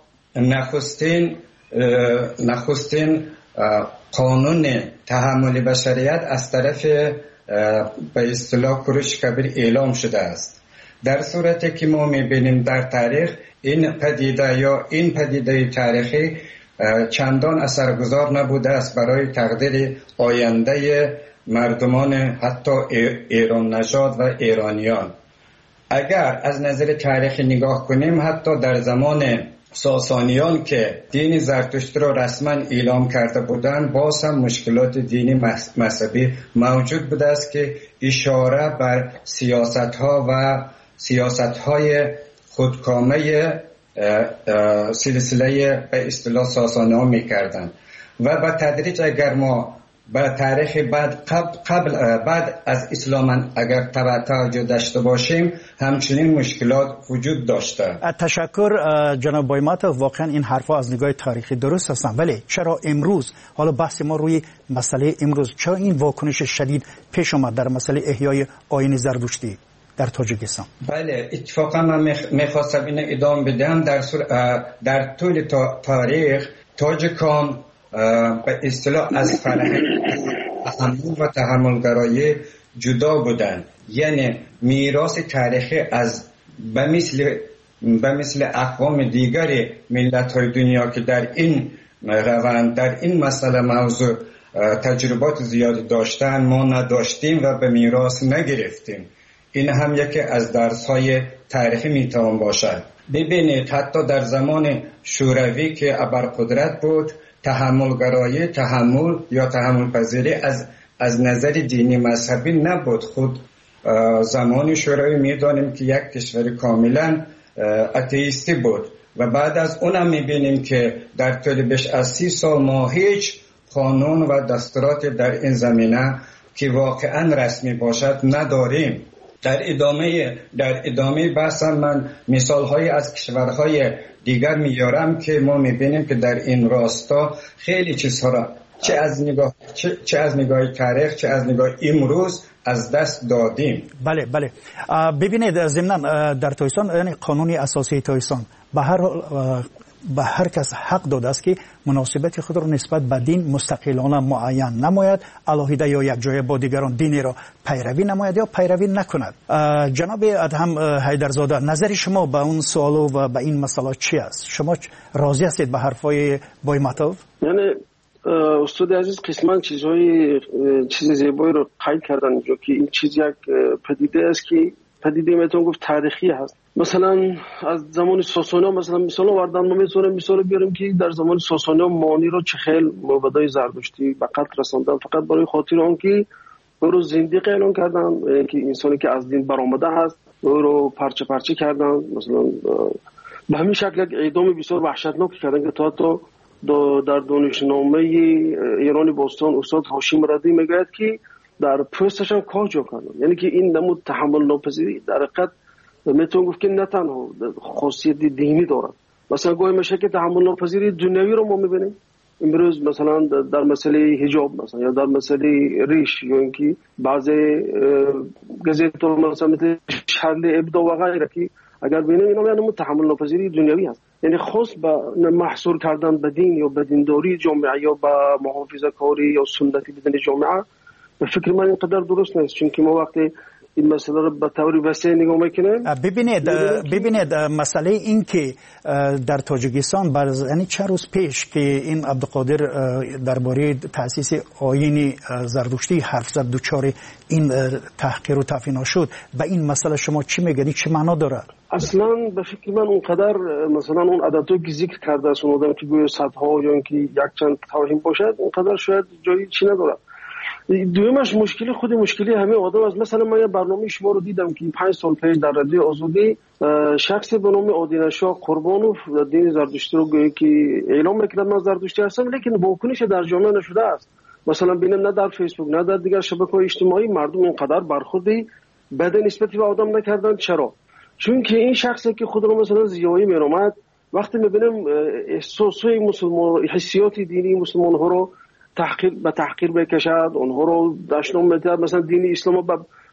نخستین قانون تحمل بشریت از طرف به اصطلاح کوروش کبیر اعلام شده است. در صورتی که ما میبینیم در تاریخ این پدیده تاریخی چندان اثرگذار نبوده است برای تقدیر آینده مردمان حتی ایران نژاد و ایرانیان. اگر از نظر تاریخی نگاه کنیم حتی در زمان ساسانیان که دین زرتشتی را رسما اعلام کرده بودند باز هم مشکلات دینی مذهبی موجود بوده است که اشاره بر سیاست‌های خودکامه سلسله به اصطلاح ساسانیان می‌کردند و به تدریج اگر ما به تاریخ بعد از اسلام اگر توجه داشته باشیم همچنین مشکلات وجود داشته. تشکر جناب بایماتوف، واقعا این حرفا از نگاه تاریخی درست هستن، ولی چرا امروز حالا بحث ما روی مسئله امروز چرا این واکنش شدید پیش آمد در مسئله احیای آیین زردشتی در تاجیکستان؟ بله اتفاقا من میخواستم اینو ادامه بدم. در طول تاریخ تاجیکان به اصطلاح از فرهنگ تحمل و تحملگرایی جدا بودند، یعنی میراث تاریخی از به مثل اقوام دیگر ملت‌های دنیا که در این روند در این مسئله موضوع تجربات زیادی داشتن ما نداشتیم و به میراث نگرفتیم. این هم یکی از درس‌های تاریخی میتوان باشد. ببینید حتی در زمان شوروی که ابرقدرت بود تحمل پذیری از نظر دینی مذهبی نبود. خود زمان شوروی میدانیم که یک کشور کاملا اتئیستی بود و بعد از اونم میبینیم که در طول بیش از 30 سال ما هیچ قانون و دستورات در این زمینه که واقعا رسمی باشد نداریم. در ادامه بحثم من مثال‌های از کشورهای دیگر میارم که ما میبینیم که در این راستا خیلی چیزها را چه از نگاه تاریخ چه از نگاه امروز از دست دادیم. بله ببینید ضمناً در تاجیکستان یعنی قانون اساسی تاجیکستان به هر کس حق داده است که مناسبت خود را نسبت به دین مستقلانه معین نماید، علاهیده یا یک جای با دیگران دینی را پیروی نماید یا پیروی نکند. جناب ادهم حیدرزاده، نظر شما به اون سوال و به این مسئله چی است؟ شما راضی هستید به حرفای بایماتوف؟ یعنی استاد عزیز قسمان چیز زیبایی رو قید کردن اینجا که این چیز یک پدیده است که پدیده میتونم گفت تاریخی هست. مثلا از زمان ساسانیان مثلا مثال آوردن، ما میتونیم مثال بیاریم که در زمان ساسانیان مانی رو چه خیل مبادای زردشتی به قتل رساندن فقط برای خاطر آن که او رو زندیق اعلان کردن که انسانی که از دین برآمده هست او رو پرچه پرچه کردن. مثلا به همین شکل یک اعدام بسیار وحشتناک کردن که تا در دانشنامه ایران باستان استاد هاشم ردی میگوید که در پوستش هم کار جا کردن. یعنی که این نمود تحمل ناپذیری در حقیقت میتونم گفت که نه تنها خاصیت دینی دارد. مثلا گاهی میشه که تحمل ناپذیری دنیوی رو ما میبینیم امروز مثلا در مسئله حجاب مثلا یا در مسئله ریش یا اینکه بعضی گزیت مثلا مثل شرل ابدا و غیره که اگر ببینیم اینا یعنی تحمل ناپذیری دنیوی هست. یعنی خاص با محصور کردن به دین یا به دینداری جامعه یا به محافظه کاری یا سنتی بدن جامعه به فکر من اینقدر درست نیست، چون که ما وقتی این مسئله رو به طور وسیع نگاه میکنیم. ببینید مسئله این که در تاجیکستان یعنی چند روز پیش که این عبدالقادر درباره تأسیس آیین زردشتی حرف زد دوچار این تحقیر و تفینا شد، به این مسئله شما چی میگید؟ چه معنا داره؟ اصلا به فکر من اونقدر مثلا اون عددهایی که ذکر کرده است اون آدم که گویا صدها یا اینکه یک چند توهین باشد اونقدر شاید جایی چی نداره. دویمش مشکلی همه آدم است. مثلا من یه برنامه شما رو دیدم که 5 سال پیش در رادیو آزادی شخصی به نام آدینشاه قربانوف دین زردشتی رو گویا که اعلام میکرد من زردشتی هستم، لیکن واکنش در جامعه نشده است. مثلا ببینم نه در فیسبوک نه در دیگر شبکه‌های اجتماعی مردم اینقدر برخوردی بد نسبتی به آدم نکردن. چرا؟ چون که این شخصی که خود رو مثلا زیایی میرامد وقتی میبینم احساسای مسلمان حسیات دینی مسلمان ها رو تحقیر بکشد، اونها رو دشنام میدهد، مثلا دین اسلام به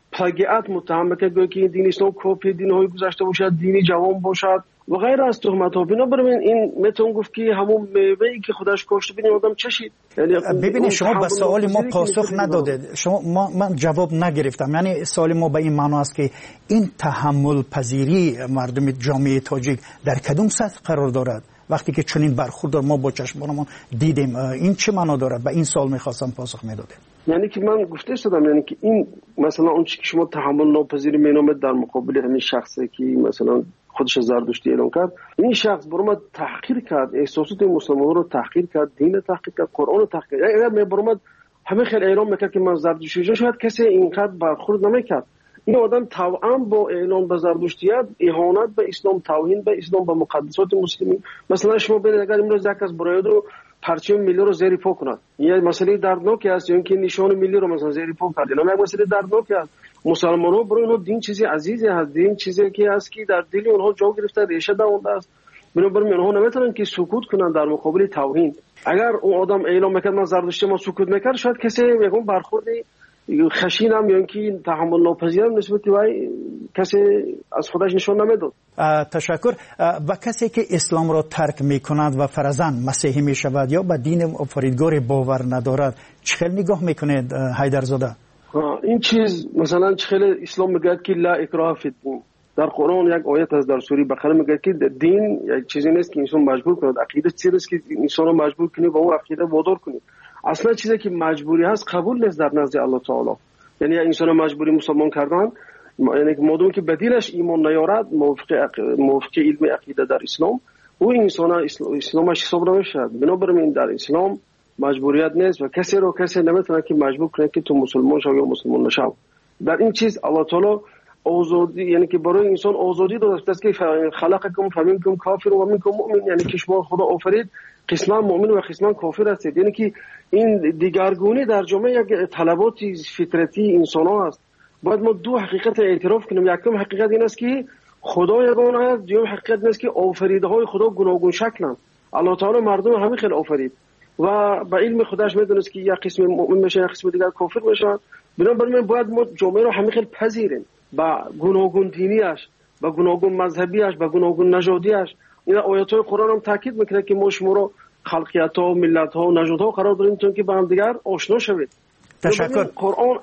پلاگیات متهم که این دین اسلام کپی دین های گذشته باشد، دینی جوان باشد و غیر از تهمت ها. بنابراین این میتون گفت که همون میوه‌ای که خودش کاشته ببینید آدم چشید. یعنی ببینید شما به سوال ما پاسخ ندادید، من جواب نگرفتم. یعنی سوال ما به این معنا است که این تحمل پذیری مردم جامعه تاجیک در کدوم سطح قرار دارد؟ وقتی که چنین برخورد ما با چشمانمون دیدیم، این چه معنا دارد؟ به این سوال می‌خواستم پاسخ میدادید. یعنی که من گفته شدم، یعنی که این مثلا اون چیزی که شما تحمل ناپذیری مینامید در مقابل همین شخصی که مثلا خودش زردشتی اعلام کرد، این شخص برام تحقیر کرد، احساسات مسلمان‌ها رو تحقیر کرد، دین تحقیر کرد، قرآن رو تحقیر کرد. اگر برام همه خیلی اعلام میکرد که من زردشتی، شاید کسی اینقدر برخورد نمیکرد. این آدم طبعا با اعلام به زردشتیت اهانت به اسلام، توهین به اسلام، به مقدسات مسلمین. مثلا شما ببینید اگر امروز یک از برایت رو پرچم ملی رو زیر پا کند، یه مسئله دردناکی است، یا اینکه نشان ملی رو مثلا زیر پا کرد، اینا یک مسئله دردناکی است. مسلمان‌ها برای اونها دین چیزی عزیزی هست، دین چیزی که است که در دل اونها جا گرفته، ریشه دونده است. بنابراین اونها نمیتونن که سکوت کنن در مقابل توهین. اگر اون آدم اعلام میکرد من زردشتی، ما سکوت میکرد، شاید کسی یکم برخوردی خشینم یا اینکه تحمل ناپذیرم نسبت به کسی از خودش نشون نمیداد. تشکر. و کسی که اسلام را ترک میکند و فرضاً مسیحی میشود یا به دین آفریدگار باور ندارد، چه نگاه میکنید حیدرزاده؟ این چیز مثلا چخیل اسلام میگه که لا اکراه فی الدین. در قرآن یک آیت از در سوره بقره میگه که دین یک چیزی نیست که انسان مجبور کند، عقیده چیزی نیست که انسان رو مجبور کنی با اون عقیده وادار کنی. اصلا چیزی که مجبوری هست قبول نیست در نزد الله تعالی. یعنی انسان مجبوری مسلمان کردن، یعنی مادام که بدیلش ایمان نیارد موافق علم عقیده در اسلام، او انسان اسلامش حساب نمیشه. بنابراین در اسلام مجبوریت نیست و کسی نمیتونه که مجبور کنه که تو مسلمان شو یا مسلمان نشو. در این چیز الله تعالی آزادی، یعنی که برای انسان آزادی داده است که خلقکم فمنکم کافر و منکم مؤمن، یعنی که شما خدا آفرید قسمان مؤمن و قسمان کافر هستید. یعنی که این دیگرگونی در جامعه یک طلبات فطرتی انسان ها است. باید ما دو حقیقت اعتراف کنیم. یکم حقیقت این است که خدا یگانه است، دوم حقیقت این است که آفریده های خدا گوناگون شکلند. الله تعالی مردم همه خیلی آفرید و با علم خودش میدونست که یک قسم مؤمن میشه، یک قسم دیگر کافر میشن. بنابراین باید ما جامعه رو همه خیلی پذیریم با گوناگون دینیش، با گوناگون مذهبیش، با گوناگون نژادیش. این آیات های قرآن هم تاکید میکنه که ما شما رو خلقیت ها، ملت ها و نژاد ها قرار داریم تا که با هم دیگر آشنا شوید. تشکر. قرآن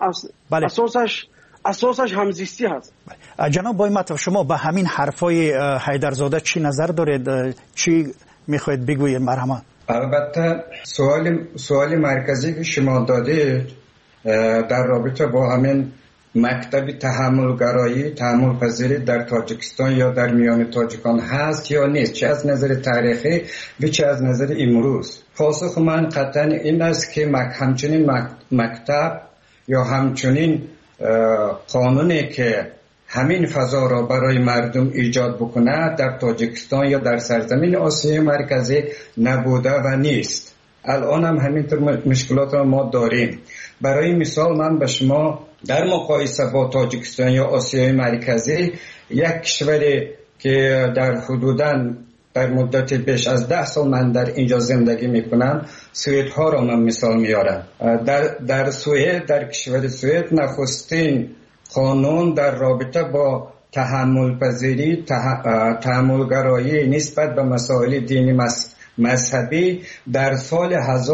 اساسش همزیستی هست. جناب بای مطلب، شما به همین حرفای حیدرزاده چی نظر دارید؟ چی میخواید بگویید؟ مرحمت. البته سوال مرکزی که شما دادید در رابطه با همین مکتب تحمل پذیری در تاجیکستان یا در میان تاجیکان هست یا نیست، چه از نظر تاریخی و چه از نظر امروز. پاسخ من قطعا این است که همچنین مکتب یا همچنین قانونی که همین فضا را برای مردم ایجاد بکنه در تاجیکستان یا در سرزمین آسیای مرکزی نبوده و نیست. الان هم همینطور مشکلات را ما داریم. برای مثال من به شما در مقایسه با تاجیکستان یا آسیای مرکزی، یک کشوری که در حدوداً در مدت بیش از 10 سال من در اینجا زندگی میکنم، سوئد ها را من مثال میارم. در سوئد، در کشور سوئد، نخستین قانون در رابطه با تحمل پذیری، تحملگرایی نسبت به مسائل دینی مذهبی در سال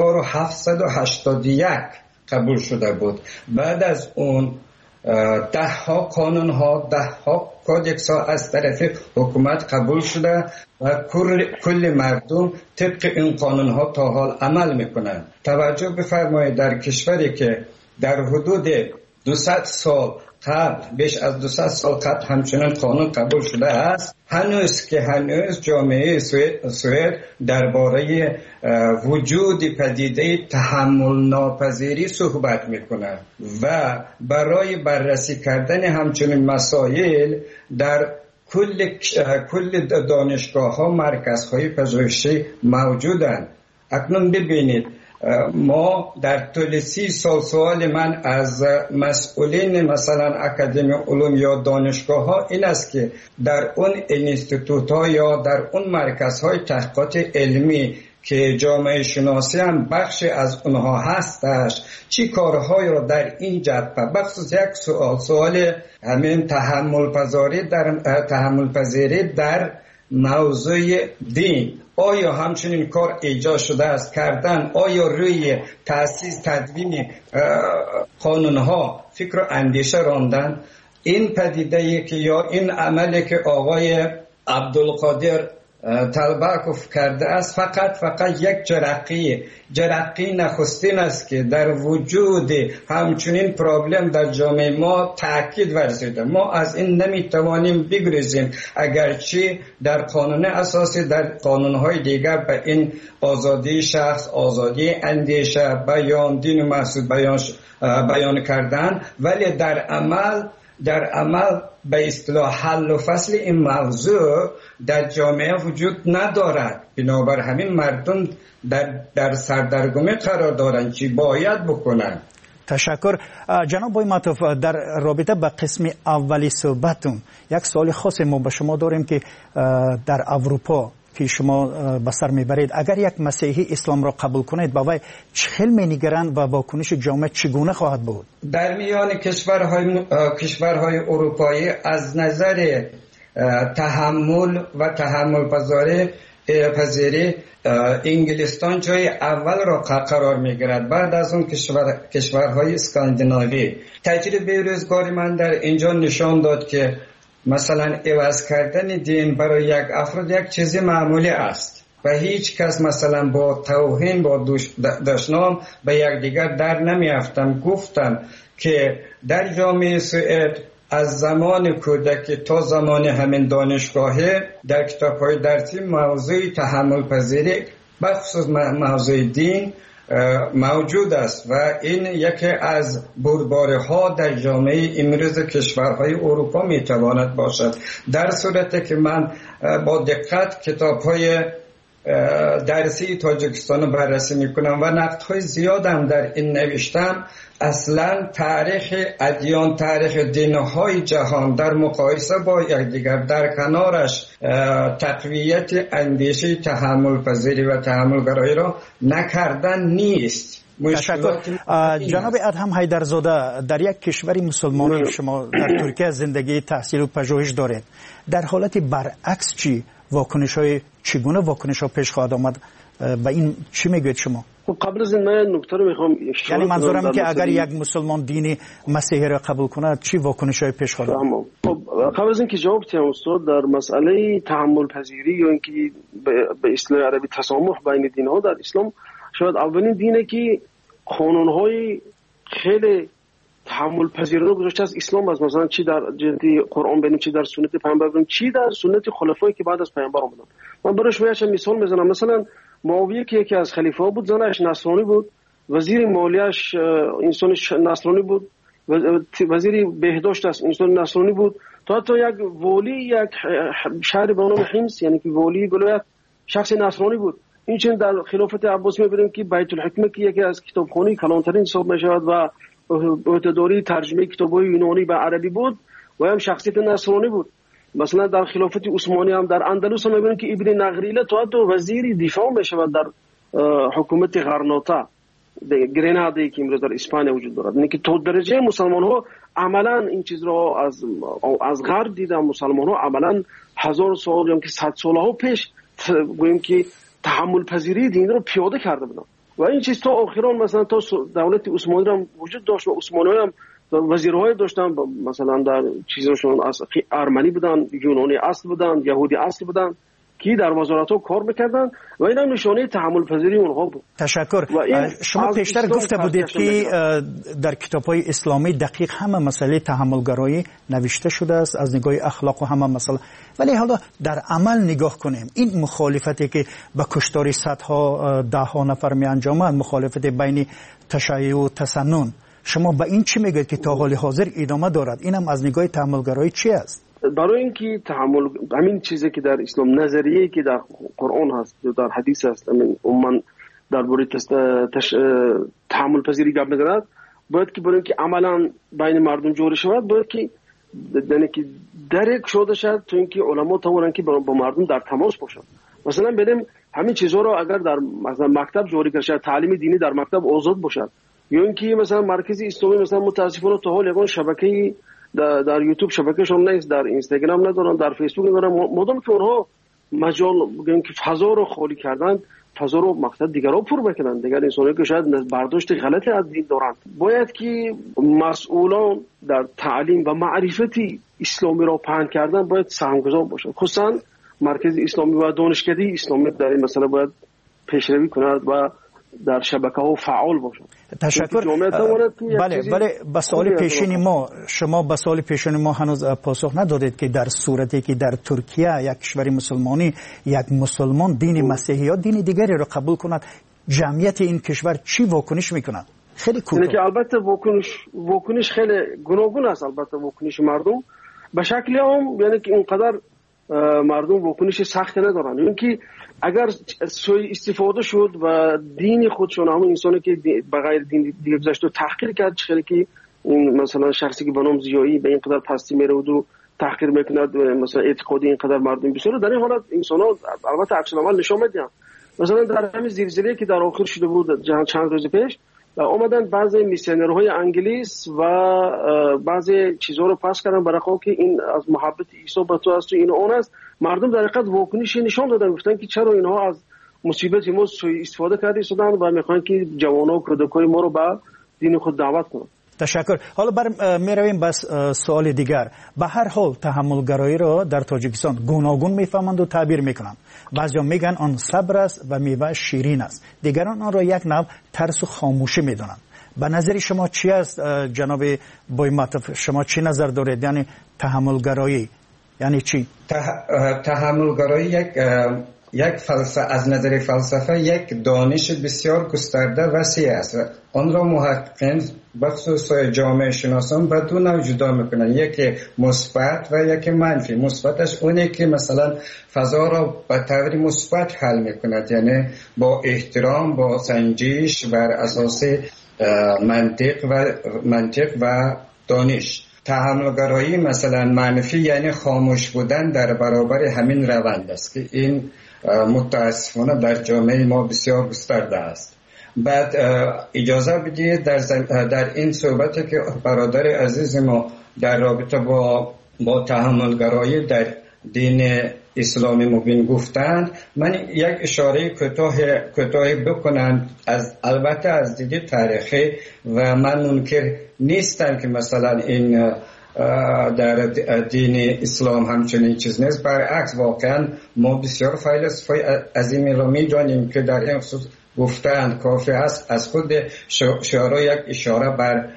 1781 قبول شده بود. بعد از اون 10 ها قانون ها، 10 ها کودکس ها از طرف حکومت قبول شده و کل مردم طبق این قانون ها تا حال عمل میکنند. توجه بفرمایید در کشوری که در حدود 200 سال قبل، بیش از 200 سال قبل همچنان قانون قبول شده است، هنوز جامعه سوئد درباره وجود پدیده تحمل ناپذیری صحبت میکنه و برای بررسی کردن همچنین مسائل در کل دانشگاه ها مرکزهای پژوهشی موجودند. اکنون ببینید، ما در طول 30 سال سوال من از مسئولین مثلا اکادمی علوم یا دانشگاه ها این است که در اون اینستیتوت ها یا در اون مرکز های تحقیقات علمی که جامعه شناسی هم بخشی از اونها هستش، چی کارهایی رو در این جبهه بخصوص یک سوال همین تحمل پذیری در موضوع دین، آیا همچنین کار ایجاد شده است کردن؟ آیا روی تأسیس تدوین قانونها فکر و اندیشه راندن؟ این پدیده که یا این عملی که آقای عبدالقادر طلبکوف کرده است فقط یک جرقی نخستین است که در وجود همچنین پرابلم در جامعه ما تاکید ورزیده. ما از این نمیتوانیم بگریزیم، اگرچه در قانون اساسی در قانونهای دیگر به این آزادی شخص، آزادی اندیشه، بیان، دین و مقصود بیان کردن، ولی در عمل به اصطلاح حل و فصل این موضوع در جامعه وجود ندارد. بنابر همین مردم در سردرگمی قرار دارند چی باید بکنند. تشکر. جناب آقای معطوف، در رابطه با قسم اولی صحبتون یک سوال خاص ما به شما داریم که در اروپا که شما به سر میبرید، اگر یک مسیحی اسلام را قبول کنید با وی چه می‌نگرند و واکنش جامعه چگونه خواهد بود؟ در میان کشورهای اروپایی از نظر تحمل و تحمل پذیری انگلستان جای اول را قرار میگیرد، بعد از اون کشورهای اسکاندیناوی. تجربه روزگار من در اینجا نشان داد که مثلا عوض کردن دین برای یک افراد یک چیز معمولی است و هیچ کس مثلا با توهین، با دشنام به یکدیگر در نمیافتند. گفتم که در جامعه سوئد از زمان کودکی تا زمان همین دانشگاهی در کتاب‌های درسی موضوع تحمل پذیری بخصوص موضوع دین موجود است و این یکی از بردباری‌ها در جامعه امروز کشورهای اروپا میتواند باشد. در صورتی که من با دقت کتاب‌های درسی تاجیکستان بررسی میکنم و نقدهای زیادم در این نوشتم، اصلا تاریخ ادیان، تاریخ دین‌های جهان در مقایسه با یکدیگر، در کنارش تقویت اندیشه تحمل پذیری و تحمل گرایی را نکردن نیست. تشکر. جناب ادهم حیدرزاده، در یک کشور مسلمانی شما در ترکیه زندگی، تحصیل و پژوهش دارید، در حالت برعکس چگونه واکنش ها پیش خواهد آمد؟ و این چی میگوید شما؟ قبل از این من نکته رو میخوام یعنی منظورم که اگر یک مسلمان دین مسیحی را قبول کنه چی واکنش های پیش خواهد آمد؟ قبل از اینکه جواب بدم استاد، در مسئله تحمل پذیری یا اینکه به اصطلاح عربی تسامح بین دین ها در اسلام، شاید اولین دینه که قانون های خیلی تحمل پذیری رو گذاشته از اسلام است. مثلا چی در جهت قرآن ببینیم، چی در سنت پیامبر ببینیم، چی در سنت خلفایی که بعد از پیامبر اومدن. من برای شما یک مثال میزنم. مثلا معاویه که یکی از خلیفه ها بود، زنش نصرانی بود، وزیر مالیه‌اش انسان نصرانی بود، وزیر بهداشت است انسان نصرانی بود، تا حتی یک والی یک شهر به نام حمص، یعنی که والی ولایت شخص نصرانی بود. این چنین در خلافت عباسی می‌بینیم که بیت الحکمه که یکی از کتابخوانی کلانترین حساب می‌شود و عهده‌داری ترجمه کتاب‌های یونانی به عربی بود و هم شخصیت نصرانی بود. مثلا در خلافت عثمانی هم در اندلس هم می‌بینیم که ابن نغریله تا وزیر دفاع می‌شود در حکومت غرناطه گرینادی که امروز در اسپانیا وجود دارد. یعنی که تا درجه مسلمان‌ها عملاً این چیز را از غرب دیدن. مسلمان‌ها عملاً 1000 سال یا که 100 سال‌ها پیش گوییم که تحمل پذیری دین رو پیاده کرده بودن و این چیز تا آخران مثلا تا دولت عثمانی هم وجود داشت و عثمانی هم وزیرهای داشتن، مثلا در چیزشون از ارمنی بودن، یونانی اصل بودن، یهودی اصل بودن که در وزارت‌ها کار می‌کردن و این هم نشانه تحمل پذیری اونها بود. تشکر. شما پیشتر گفته بودید که در کتاب‌های اسلامی دقیق همه مسئله تحمل گرایی نوشته شده است از نگاه اخلاق و همه مسئله، ولی حالا در عمل نگاه کنیم، این مخالفتی که به کشتار صدها ده‌ها نفر می‌انجامد، مخالفت بین تشیع و تسنن، شما به این چی میگید که تا حال حاضر ادامه دارد؟ اینم از نگاه تحمل گرایی چی است؟ برای اینکه تحمل همین چیزی که در اسلام، نظریه‌ای که در قرآن هست یا در حدیث هست، همین عموما درباره تحمل پذیری گپ می‌زند، باید که برای اینکه عملاً بین مردم جوری شود، باید که یعنی درک شده شد تو اینکه علما توانند که با مردم در تماس باشند. مثلا بریم همین چیزها رو اگر در مثلا مکتب جاری کرد، تعلیم دینی در مکتب آزاد باشد، یا اینکه مثلا مرکز اسلامی مثلا متاسفانه تا حال یگان شبکه در یوتیوب شبکهشون نیست، در اینستاگرام ندارن، در فیسبوک ندارن، مادام که اونها مجال بگیم که فضا رو خالی کردن، فضا رو مقصد دیگر رو پر بکنن. دیگر انسانی که شاید برداشت غلطی از دین دارن، باید که مسئولان در تعلیم و معرفتی اسلامی را پهن کردن باید سهمگذار باشند. خصوصا مرکز اسلامی و دانشکده اسلامی در این مسئله باید پیشروی کند و در شبکه‌ها فعال باشند. تشکر. بله به سوال پیشین ما، شما به سوال پیشین ما هنوز پاسخ ندادید که در صورتی که در ترکیه یک کشور مسلمانی یک مسلمان دین مسیحی یا دین دیگری را قبول کند، جمعیت این کشور چی واکنش میکند؟ خیلی کوتاه. یعنی که البته واکنش خیلی گوناگون است. البته واکنش مردم به شکلی هم یعنی که اینقدر مردم واکنش سخت ندارن، یعنی که اگر سوء استفاده شد و دین خودشون، همون انسانی که بغیر دین دیگه گذاشت و تحقیر کرد، چه که این مثلا شخصی که به نام زیایی به اینقدر پستی میره و تحقیر میکند، مثلا اعتقادی اینقدر مردم بسیار، در این حالت انسان ها البته عکس العمل نشون میدن. مثلا در همین زلزله که در آخر شده بود چند روز پیش، اومدن بعضی میسیونرهای انگلیس و بعضی چیزها رو پس کردن برای که این از محبت عیسی به تو است و این اون است. مردم در حقیقت واکنش نشان دادن، گفتن که چرا اینها از مصیبت ما سوء استفاده کرده شدن و میخوان که جوانان و کودکان ما رو به دین خود دعوت کنند. تشکر. حالا میرویم بس سوال دیگر. به هر حال تحملگرایی را در تاجیکستان گوناگون میفهمند و تعبیر میکنند. بعضیا میگن آن صبر است و میوه شیرین است، دیگران آن را یک نوع ترس و خاموشی میدونند. به نظر شما چی است جناب بویماتوف؟ شما چی نظر دارید؟ یعنی تحملگرایی یعنی چی؟ تحملگرایی یک فلسفه، از نظر فلسفه یک دانش بسیار گسترده وسیع است. آن را محققین بخصوص جامعه شناسان به دو نوع جدا میکنن، یکی مثبت و یکی منفی. مثبتش اونه که مثلا فضا را به طور مثبت حل میکند، یعنی با احترام، با سنجش بر اساس منطق و دانش. تحملگرایی مثلا منفی یعنی خاموش بودن در برابر همین روند است که این متاسفانه در جامعه ما بسیار گسترده است. بعد اجازه بدید در این صحبتی که برادر عزیز ما در رابطه با تحملگرایی در دین اسلامی مبین گفتند، من یک اشاره کوتاهی بکنم، البته از دید تاریخی، و من منکر نیستم که مثلا این در دین اسلام همچنین چیز نیست. برعکس واقعا ما بسیار فیلسوفای عظیمی را می‌دانیم که در این خصوص گفتند کافی است از خود شعرا یک اشاره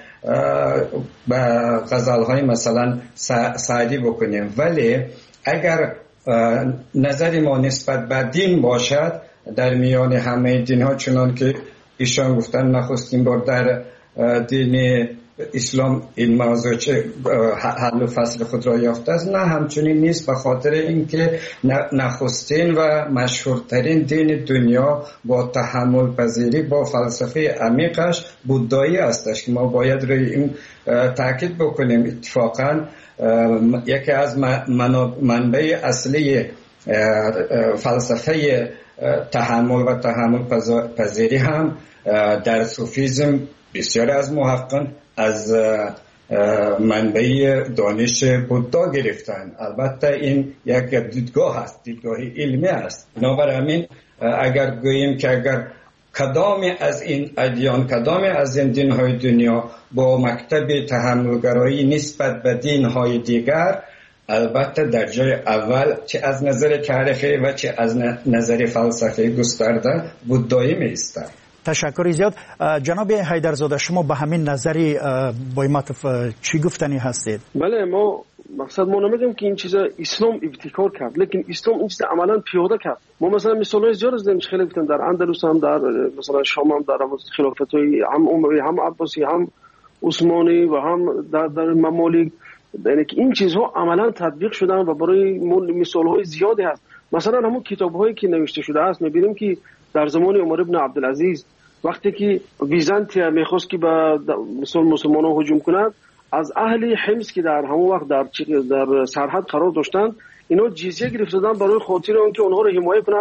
بر غزل‌های مثلا سعدی بکنیم. ولی اگر نظر ما نسبت به دین باشد، در میان همه دین‌ها چنان که ایشان گفتن نخستین بار در دین اسلام این موضوع حل و فصل خود را یافته است، نه همچنین نیست، به خاطر اینکه نخستین و مشهورترین دین دنیا با تحمل پذیری، با فلسفه عمیقش بودایی استش که ما باید روی این تاکید بکنیم. اتفاقا یکی از منبع اصلی فلسفه تحمل و تحمل پذیری هم در صوفیزم بسیار از محققان از منبع دانش بودا گرفتن. البته این یک دیدگاه است، دیدگاه علمی است. بنابراین اگر گوییم که اگر کدام از این ادیان، کدام از این دین‌های دنیا با مکتب تحملگرایی نسبت به دین‌های دیگر، البته در جای اول چه از نظر تاریخی و چه از نظر فلسفی گسترده بودایی می‌ایستد. تشکر زیاد. جناب حیدرزاده، شما به همین نظری بویماتوف چی گفتنی هستید؟ بله، ما مقصد ما نمیگم که این چیزا اسلام ابتکار کرد، لیکن اسلام این چیزا عملا پیاده کرد. ما مثلا مثالای زیاد از خیلی گفتم، در اندلس هم، در مثلا شام هم، در خلافت‌های هم عموی، هم عباسی، هم عثمانی و هم در ممالک، یعنی که این چیزها عملا تطبیق شدن و برای مثال‌های زیادی هست. مثلا همون کتاب‌هایی که نوشته شده است می‌بینیم که در زمان عمر ابن عبدالعزیز وقتی که بیزانتیا میخواست که به مسلمانان هجوم کند، از اهل حمص که در همون وقت در سرحد قرار داشتند، اینا جزیه گرفتن برای خاطر اون که اونها رو حمایت کنن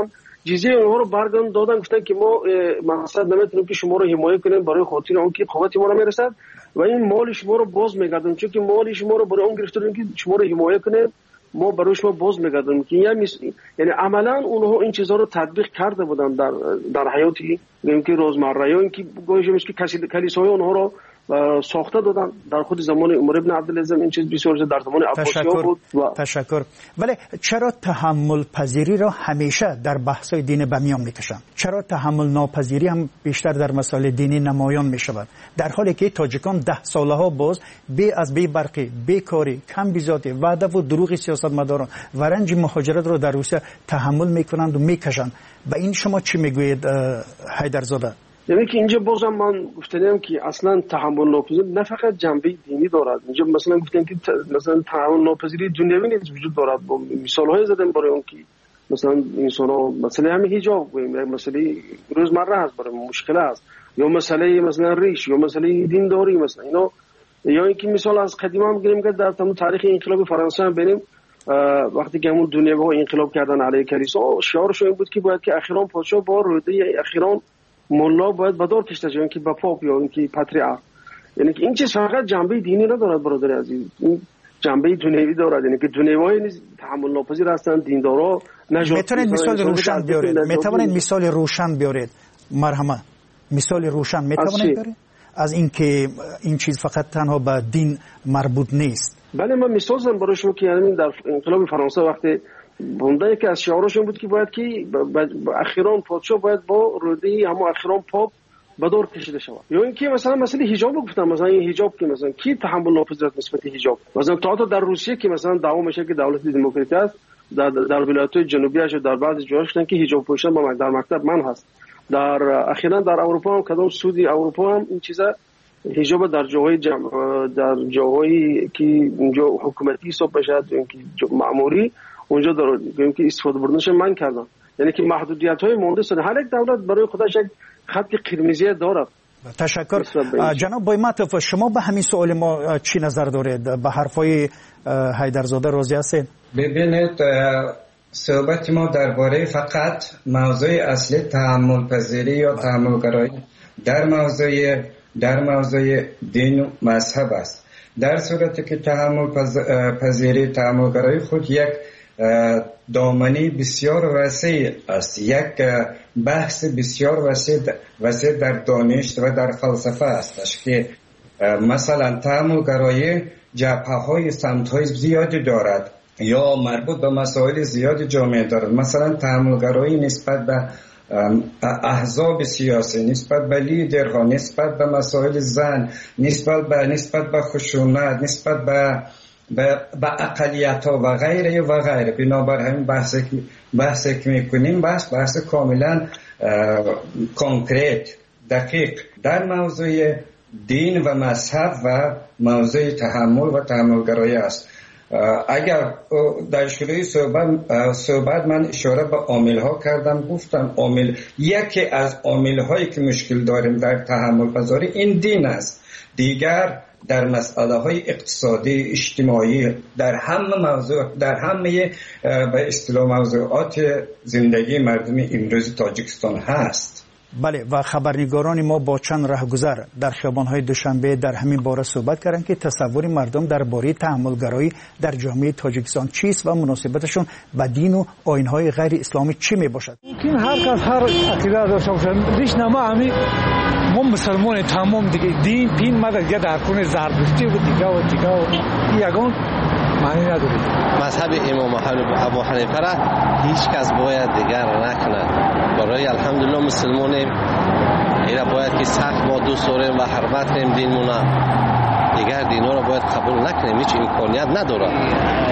جزیه اونها رو برگردوندن دادن، گفتن که ما مقصد نمیتونیم که شما رو حمایت کنیم برای خاطر اون که قوت ما رو میرسد و این مال شما رو باز میگردیم، چون که مال شما رو برای اون گرفتیم که شما رو حمایت کنیم، ما برای شما باز میگردیم که یعنی عملا اونها این چیزها رو تطبیق کرده بودن در حیاتی که روزمره، یا اینکه گویش که کلیساهای اونها رو ساخته دادن در خود زمان عمر ابن عبدالعزیز. این چیز بسیار در زمان عباسی‌ها بود. تشکر. ولی چرا تحمل پذیری را همیشه در بحث‌های دینی به میان میکشن؟ چرا تحمل ناپذیری هم بیشتر در مسائل دینی نمایان میشود، در حالی که تاجیکان 10 سالها باز بی برقی، بیکاری، کم بیزاتی، وعده و دروغ سیاستمداران و رنج مهاجرت را در روسیه تحمل میکنند و میکشند؟ به این شما چی میگویید حیدرزاده؟ یعنی که اینجا بازم من گفتم که اصلا تحمل ناپذیری نه فقط جنبه دینی دارد. اینجا مثلا گفتن که مثلا تحمل ناپذیری دنیوی نیز وجود دارد. با مثال‌های زدم برای اون که مثلا انسان‌ها مثلا همین حجاب مسئله روزمره هست، برای مشکل است، یا مسئله مثلا ریش، یا مسئله دینداری، مثلا اینا. یا اینکه مثال از قدیم هم بگیریم که در تمام تاریخ انقلاب فرانسه هم ببینیم، وقتی که همون دنیاها انقلاب کردن علیه کلیسا، شعارش این بود که باید که اخیراً پادشاه با روده اخیراً مولا باید بدار کشته شد، که با پاپ یا اینکه پاتریارک. یعنی که این چیز فقط جنبه دینی ندارد برادر عزیز، این جنبه دنیوی دارد. یعنی که دنیوی نیز تحمل ناپذیر هستند، دیندارا نجات. میتونید مثال روشن بیارید؟ میتونید مثال روشن بیارید؟ مرحمت مثال روشن میتونید بیارید از اینکه این چیز فقط تنها به دین مربوط نیست؟ بله، من مثال زدم برای شما که یعنی در انقلاب فرانسه وقتی بنده که از شعارش این بود که باید که اخیراً پادشاه باید با روده همون اخیراً پاپ بدار کشیده شود. یا اینکه مثلا مسئله حجاب گفتم، مثلا این حجاب که مثلا کی تحمل ناپذیر نسبت حجاب، مثلا تا در روسیه که مثلا دعوا میشه که دولت دموکراتی است، در ولایت‌های جنوبیش و در بعضی جاهاش گفتن که حجاب پوشیدن با در مکتب من هست. در اخیراً در اروپا هم کدام سعودی اروپا هم این چیزا حجاب در جاهایی که اونجا حکومتی حساب بشه، اینکه معمولی اونجا دارن که استفاده بردنش من کردم. یعنی که محدودیت‌های مونده سن هر یک دولت برای خودش یک خط قرمزی دارد. تشکر. جناب بایمتوف، شما به همین سوال ما چی نظر دارید؟ به حرفای حیدرزاده راضی هستید؟ ببینید، صحبت ما درباره فقط موضوع اصلی تحمل پذیری یا تحمل گرایی در موضوع دین و مذهب است. در صورتی که تحمل پذیری، تحمل گرایی خود یک دامنی بسیار وسیع است، یک بحث بسیار وسیع در دانش و در فلسفه است که مثلا تحمل گرایی جبهه‌های سمت‌های زیادی دارد یا مربوط به مسائل زیادی جامعه دارد. مثلا تحمل گرایی نسبت به احزاب سیاسی، نسبت به لیدرها، نسبت به مسائل زن، نسبت به خشونت، نسبت به اقلیت‌ها و غیره و غیره. بنابر همین بحثی که میکنیم بحث کاملا کنکریت، دقیق در موضوع دین و مذهب و موضوع تحمل و تحملگرایی است. اگر در شروع صحبت من اشاره به عامل‌ها کردم، گفتم یکی از عامل‌هایی که مشکل داریم در تحمل پذیری این دین است. دیگر در مسائل اقتصادی، اجتماعی، در همه به اصطلاح موضوعات زندگی مردم امروز تاجیکستان هست. بله، و خبرنگاران ما با چند راهگذر در خیابان‌های دوشنبه در همین باره صحبت کردند که تصور مردم درباره تحمل‌گرایی در جامعه تاجیکستان چیست و مناسبتشون با دین و آیین‌های غیر اسلامی چی میباشد. ممکن هر کس هر عقیده داشته باشه. دیش نما همین ما مسلمان تمام دیگه دین ما دیگه در کنه زردشتی و دیگه و یگان معنی نداره. مذهب امام ابو حنیفه را هیچ کس باید دیگر نکند. برای الحمدلله مسلمانیم، اینا باید که سخت با دوست داریم و حرمت کنیم دینمونا. دیگر دینا را باید قبول نکنیم، هیچ امکانیت نداره.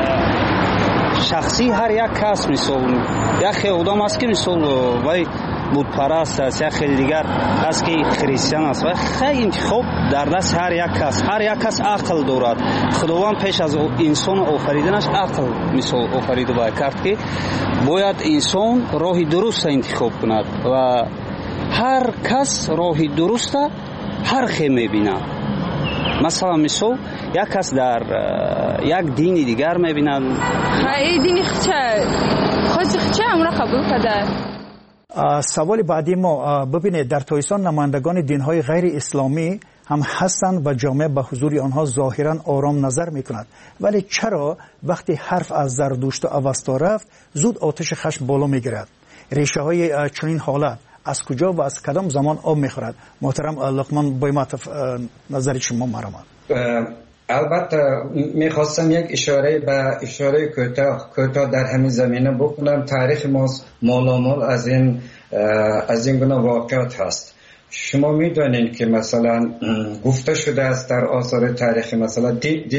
شخصی هر یک کس مثال یک خیلی است که مثال وای بود پرست است، یک خیلی دیگر است که کریستیان است و خیلی انتخاب در دست هر یک کس عقل دارد. خداوند پیش از انسان آفریدنش عقل مثال آفریده باید کرد که باید انسان راه درست انتخاب کند و هر کس راه درست هر خیلی میبیند. مثلا مثال یک کس در یک دین دیگر میبیند این دینی خچه امرا قبول کرده. سوال بعدی ما ببینید در تایستان نمایندگان دین‌های غیر اسلامی هم هستند و جامعه به حضور آنها ظاهرا آرام نظر می‌کند، ولی چرا وقتی حرف از زردشت و اوستا رفت زود آتش خشم بالا می‌گیرد؟ ریشه‌های چنین حالت از کجا و از کدام زمان آب می‌خورد؟ محترم لقمان بایماتوف، نظر شما مرحبا. البته میخواستم یک اشاره کوتاه در همین زمینه بکنم. تاریخ ما مالامال از این گونه واقعات هست. شما میدونید که مثلا گفته شده است در آثار تاریخی، مثلا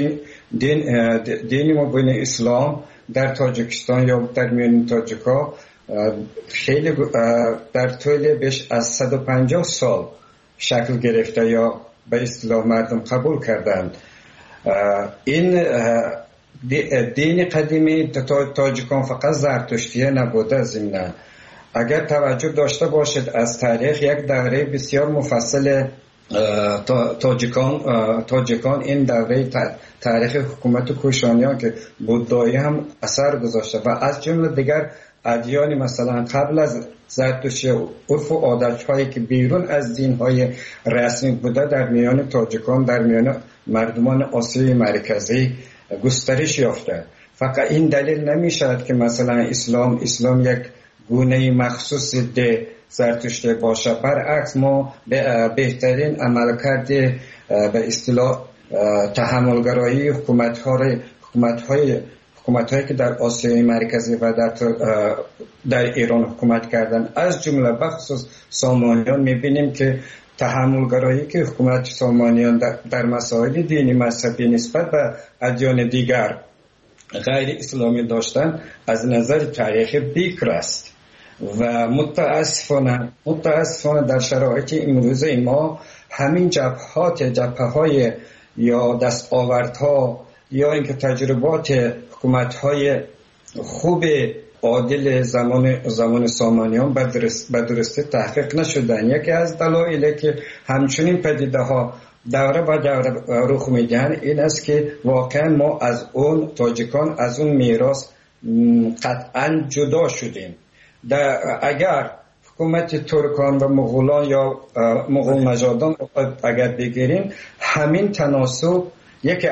دین مبین اسلام در تاجیکستان یا در میان تاجیکا خیلی در طول بیش از 150 سال شکل گرفته یا به اصطلاح مردم قبول کردند. این دین قدیمی تاجیکان فقط زرتشتیه نبوده. ضمن اگر توجه داشته باشید از تاریخ، یک دوره بسیار مفصل تاجیکان این دوره تاریخ حکومت کوشانیان که بودایی هم اثر گذاشته و از جمله دیگر ادیان مثلا قبل از زرتشتی عرف و عادت هایی که بیرون از دین های رسمی بوده در میان تاجیکان، در میان مردمان آسیای مرکزی گسترش یافته. فقط این دلیل نمی شود که مثلا اسلام یک گونه مخصوص ده زرتشتی باشه. برعکس ما بهترین عملکرد به اصطلاح تحملگرایی حکومت‌هایی که در آسیای مرکزی و در ایران حکومت کردن، از جمله بخصوص سامانیان، می‌بینیم که تحملگرایی که حکومت سامانیان در مسائل دینی مذهبی نسبت به ادیان دیگر غیر اسلامی داشتن از نظر تاریخی بیکر است و متاسفانه در شرایط امروز ما همین جبهه‌های یا دستاوردها یا اینکه تجربات حکومت‌های خوب عادل زمان سامانیان به درستی تحقیق نشدن. یکی از دلایلی که همچنین پدیده ها دوره به دوره رخ میدن این است که واقعا ما از اون تاجیکان از اون میراث قطعا جدا شدیم. اگر حکومت ترکان و مغولان یا مغول نژادان اگر بگیریم، همین تناسب یکی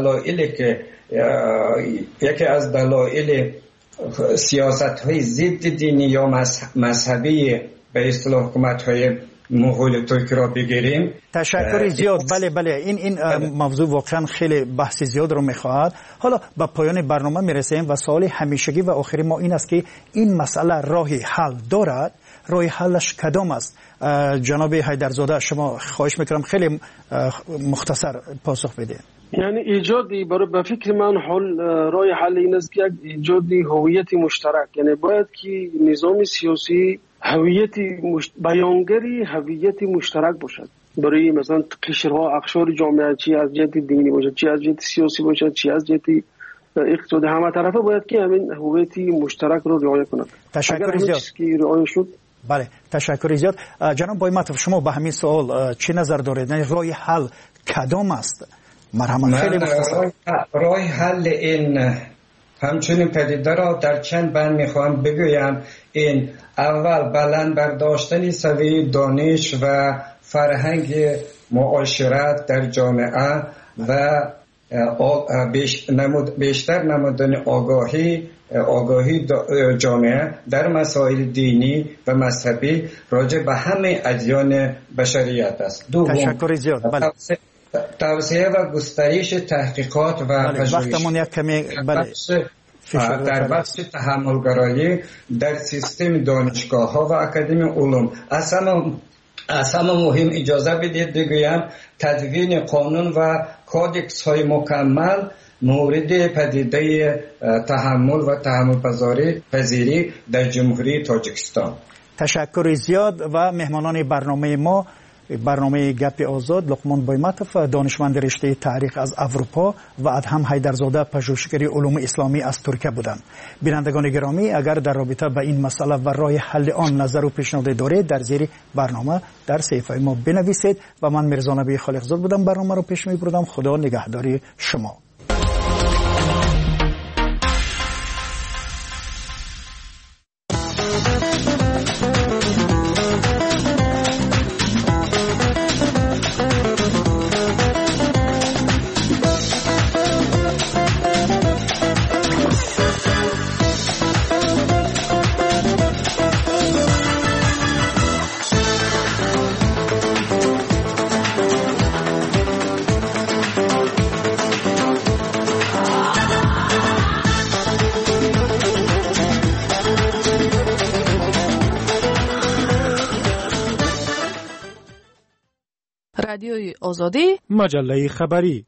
از دلایل سیاست های ضد دینی یا مذهبی به اصطلاح حکومت های مغول ترکی را بگیریم. تشکر زیاد. بله این موضوع واقعا خیلی بحث زیاد رو میخواهد. حالا به پایان برنامه میرسیم و سوال همیشگی و آخری ما این است که این مسئله راهی حل دارد؟ راه حلش کدام است؟ جناب حیدرزاده شما خواهش میکنم خیلی مختصر پاسخ بده. یعنی ایجادی به فکر من راه حل این است که ایجادی هویت مشترک، یعنی باید که نظام سیاسی بیانگری هویت مشترک باشد برای مثلا قشرها اقشار جامعه، چی از جهت دینی باشد، چی از جهت سیاسی باشد، چی از جهت اقتصادی، همه طرفه باید که همین هویت مشترک رو رعایت کنند. تشکر زیاد. رعایت شد. بله تشکر زیاد. جناب بایماتوف شما به همین سوال چی نظر دارید؟ راه حل کدام است؟ مرحبا. خیلی مختصر. راه حل این همچنین پدیده را در چند بند میخوام بگویم. این اول بلند برداشتن سویه دانش و فرهنگ معاشرت در جامعه و بیشتر نمودن آگاهی جامعه در مسائل دینی و مذهبی راجع به همه ادیان بشریت است. تشکر زیاد. بله. توسعه و گسترش تحقیقات و پژوهش در بخش تحملگرایی در سیستم دانشگاه ها و اکادمی علوم. از همه مهم اجازه بدید بگویم تدوین قانون و کودکس های مکمل مورد پدیده تحمل و تحمل پذیری در جمهوری تاجیکستان. تشکر زیاد. و مهمانان برنامه گپ آزاد لقمان بایماتوف دانشمند رشته تاریخ از اروپا و ادهم حیدرزاده پژوهشگر علوم اسلامی از ترکیه بودند. بینندگان گرامی اگر در رابطه با این مسئله و راه حل آن نظر و پیشنهاد دارید در زیر برنامه در صفحه ما بنویسید. و من میرزا نبی خالقزاد بودم برنامه رو پیش میبردم. خدا نگهداری شما. رادیوی آزادی، مجله خبری.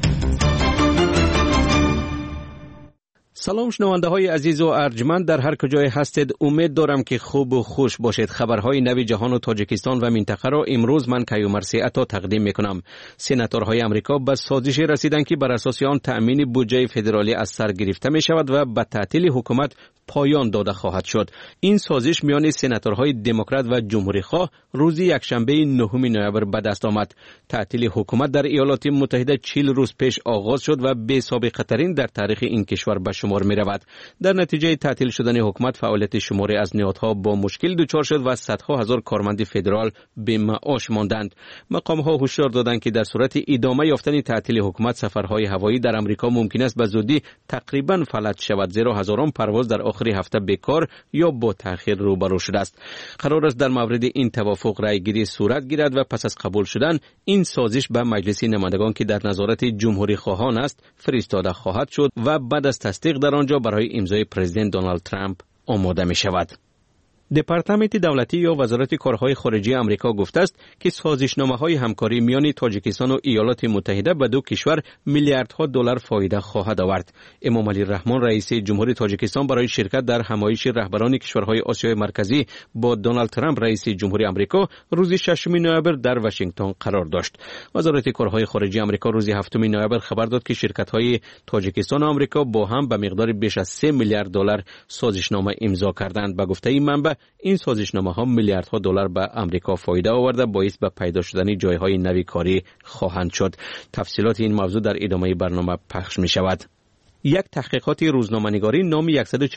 سلام شنونده های عزیز و ارجمند در هر کجای هستید، امید دارم که خوب و خوش باشید. خبرهای نوی جهان و تاجیکستان و منطقه را امروز من کیومرثی عطا تقدیم میکنم. سناتورهای آمریکا به سازشی رسیدند که بر اساس آن تأمین بودجه فدرالی از سر گرفته می شود و به تعطیل حکومت پایان داده خواهد شد. این سازش میان سناتورهای دموکرات و جمهوری خواه روز یکشنبه 9 نوامبر به دست آمد. تعطیل حکومت در ایالات متحده 40 روز پیش آغاز شد و بی سابقه ترین در تاریخ این کشور به شمار می رود. در نتیجه تعطیل شدن حکومت فعالیت شماری از نهادها با مشکل دچار شد و صدها هزار کارمند فدرال به معاش ماندند. مقام ها هشدار دادند که در صورت ادامه یافتن تعطیل حکومت سفرهای هوایی در آمریکا ممکن است به زودی تقریبا فلج شود، زیرا هزاران پرواز در آخر هفته بیکار یا با تأخیر روبرو شده است. قرار است در مورد این توافق رای گیری صورت گیرد و پس از قبول شدن این سازش به مجلس نمایندگان که در نظارت جمهوری خواهان است فرستاده خواهد شد و بعد از تصدیق در آنجا برای امضای پرزیدنت دونالد ترامپ آماده می شود. دپارتمنت دولتی یا وزارت کارهای خارجه آمریکا گفته است که سازشنامه‌های همکاری میان تاجیکستان و ایالات متحده به دو کشور میلیاردها دلار فایده خواهد آورد. امام علی رحمان رئیس جمهوری تاجیکستان برای شرکت در همایش رهبران کشورهای آسیای مرکزی با دونالد ترامپ رئیس جمهوری آمریکا روز 6 نوامبر در واشنگتن قرار داشت. وزارت کارهای خارجه آمریکا روز 7 نوامبر خبر داد که شرکت‌های تاجیکستان و آمریکا با هم به مقدار بیش از 3 میلیارد دلار سازشنامه امضا کردند. به گفته این منبع این سازشنامه ها میلیاردها دلار به آمریکا فایده آورده، باعث به پیدا شدن جایهای نوی کاری خواهند شد. تفصیلات این موضوع در ادامه برنامه پخش می شود. یک تحقیقات روزنامه‌نگاری نام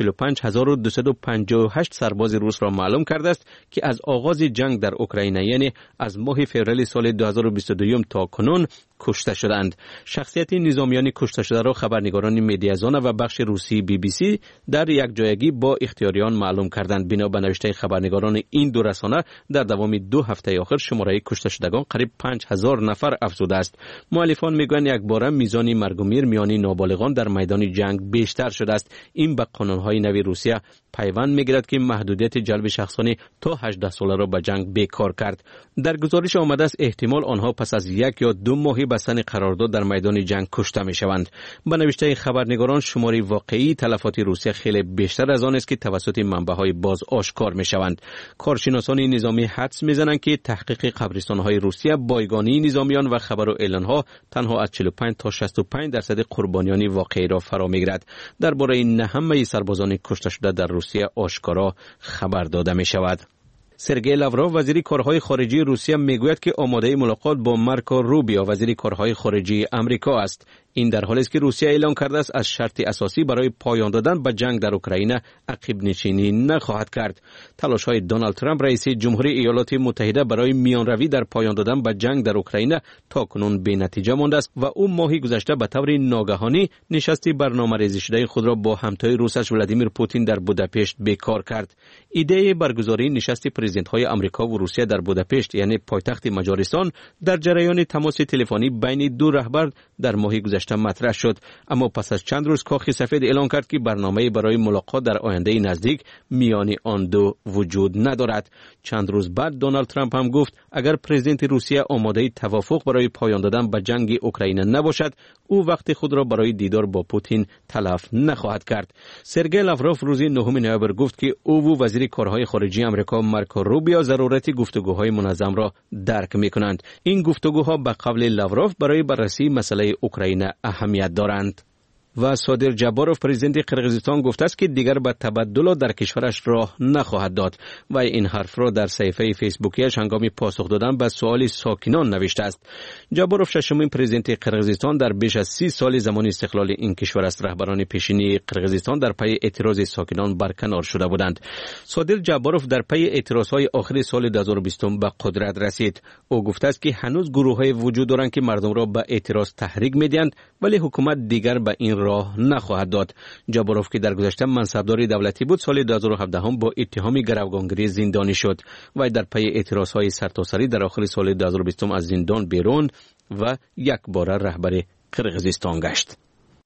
145,258 سرباز روس را معلوم کرده است که از آغاز جنگ در اوکراین، یعنی از ماه فوریه سال 2022 تا کنون کشته شدند. شخصیت نظامیان کشته شده را خبرنگاران مدیازان و بخش روسی BBC در یک جایگی با اختیاریان معلوم کردند. بنا به نوشته خبرنگاران این دو رسانه در دوام 2 هفته آخر شماره کشته شدگان قریب 5000 نفر افزوده است. مؤلفان میگویند یک بار میزان مرگ و میر میان نابالغان در میدان جنگ بیشتر شده است. این به قانون‌های نوی روسیه پیوند میگیرد که محدودیت جلب شخصانی تا 18 ساله را به جنگ بیکار کرد. در گزارش آمده است احتمال آنها پس از 1 یا 2 ماه بستن قرارداد در میدان جنگ کشته میشوند. به نوشته خبرنگاران شماری واقعی تلفات روسیه خیلی بیشتر از آن است که توسط منبع‌های باز آشکار میشوند. کارشناسان نظامی حدس میزنند که تحقیق قبرستان‌های روسیه، بایگانی نظامیان و خبر و اعلان‌ها تنها از 45 تا 65% قربانیان واقعی را فرا میگیرد. درباره نه همه سربازان کشته شده در روسیه آشکارا خبر داده می شود. سرگئی لاوروف وزیر کارهای خارجه روسیه میگوید که آماده ملاقات با مارکو روبیو وزیر کارهای خارجه آمریکا است. این در حالی است که روسیه اعلام کرده است از شرط اساسی برای پایان دادن به جنگ در اوکراین عقب نشینی نخواهد کرد. تلاش‌های دونالد ترامپ رئیس جمهوری ایالات متحده برای میانروی در پایان دادن به جنگ در اوکراین تاکنون بی نتیجه مانده است و او ماهی گذشته به طور ناگهانی نشستی برنامه‌ریزی شده خود را با همتای روسش ولادیمیر پوتین در بوداپشت بیکار کرد. ایده برگزاری نشست پرزیدنت‌های آمریکا و روسیه در بوداپشت، یعنی پایتخت مجارستان، در جریان تماس تلفنی بین دو رهبر در ماهی گذشته مطرح شد، اما پس از چند روز کاخ سفید اعلام کرد که برنامه برای ملاقات در آینده نزدیک میان آن دو وجود ندارد. چند روز بعد دونالد ترامپ هم گفت اگر پرزیدنت روسیه آماده توافق برای پایان دادن به جنگ اوکراین نباشد، او وقت خود را برای دیدار با پوتین تلف نخواهد کرد. سرگئی لاوروف روز 9 نوامبر گفت که او و وزیر کارهای خارجه آمریکا مارکو روبیو ضرورت گفتگوهای منظم را درک می‌کنند. این گفتگوها به قول لاوروف برای بررسی مسئله اوکراین اهمیت دارند. و صادر جباروف پرزیدنت قرقیزستان گفته است که دیگر به تبدل در کشورش راه نخواهد داد و این حرف را در صفحه فیسبوکیش هنگام پاسخ دادن به سوال ساکنان نوشته است. جباروف ششمین پرزیدنت قرقیزستان در بیش از 30 سال زمان استقلال این کشور است. رهبران پیشینی قرقیزستان در پی اعتراض ساکنان برکنار شده بودند. صادر جباروف در پی اعتراضهای آخر سال 2020 به قدرت رسید. او گفته است که هنوز گروه‌های وجود دارند که مردم را به اعتراض تحریک می‌دهند، ولی حکومت دیگر به این راه نخواهد داد. جباروف که در گذشته منصبدار دولتی بود، سال 2017 هم با اتهام گروگانگیری زندانی شد و در پی اعتراضهای سرتاسری در آخر سال 2020 از زندان بیرون و یک بار رهبر قرقیزستان گشت.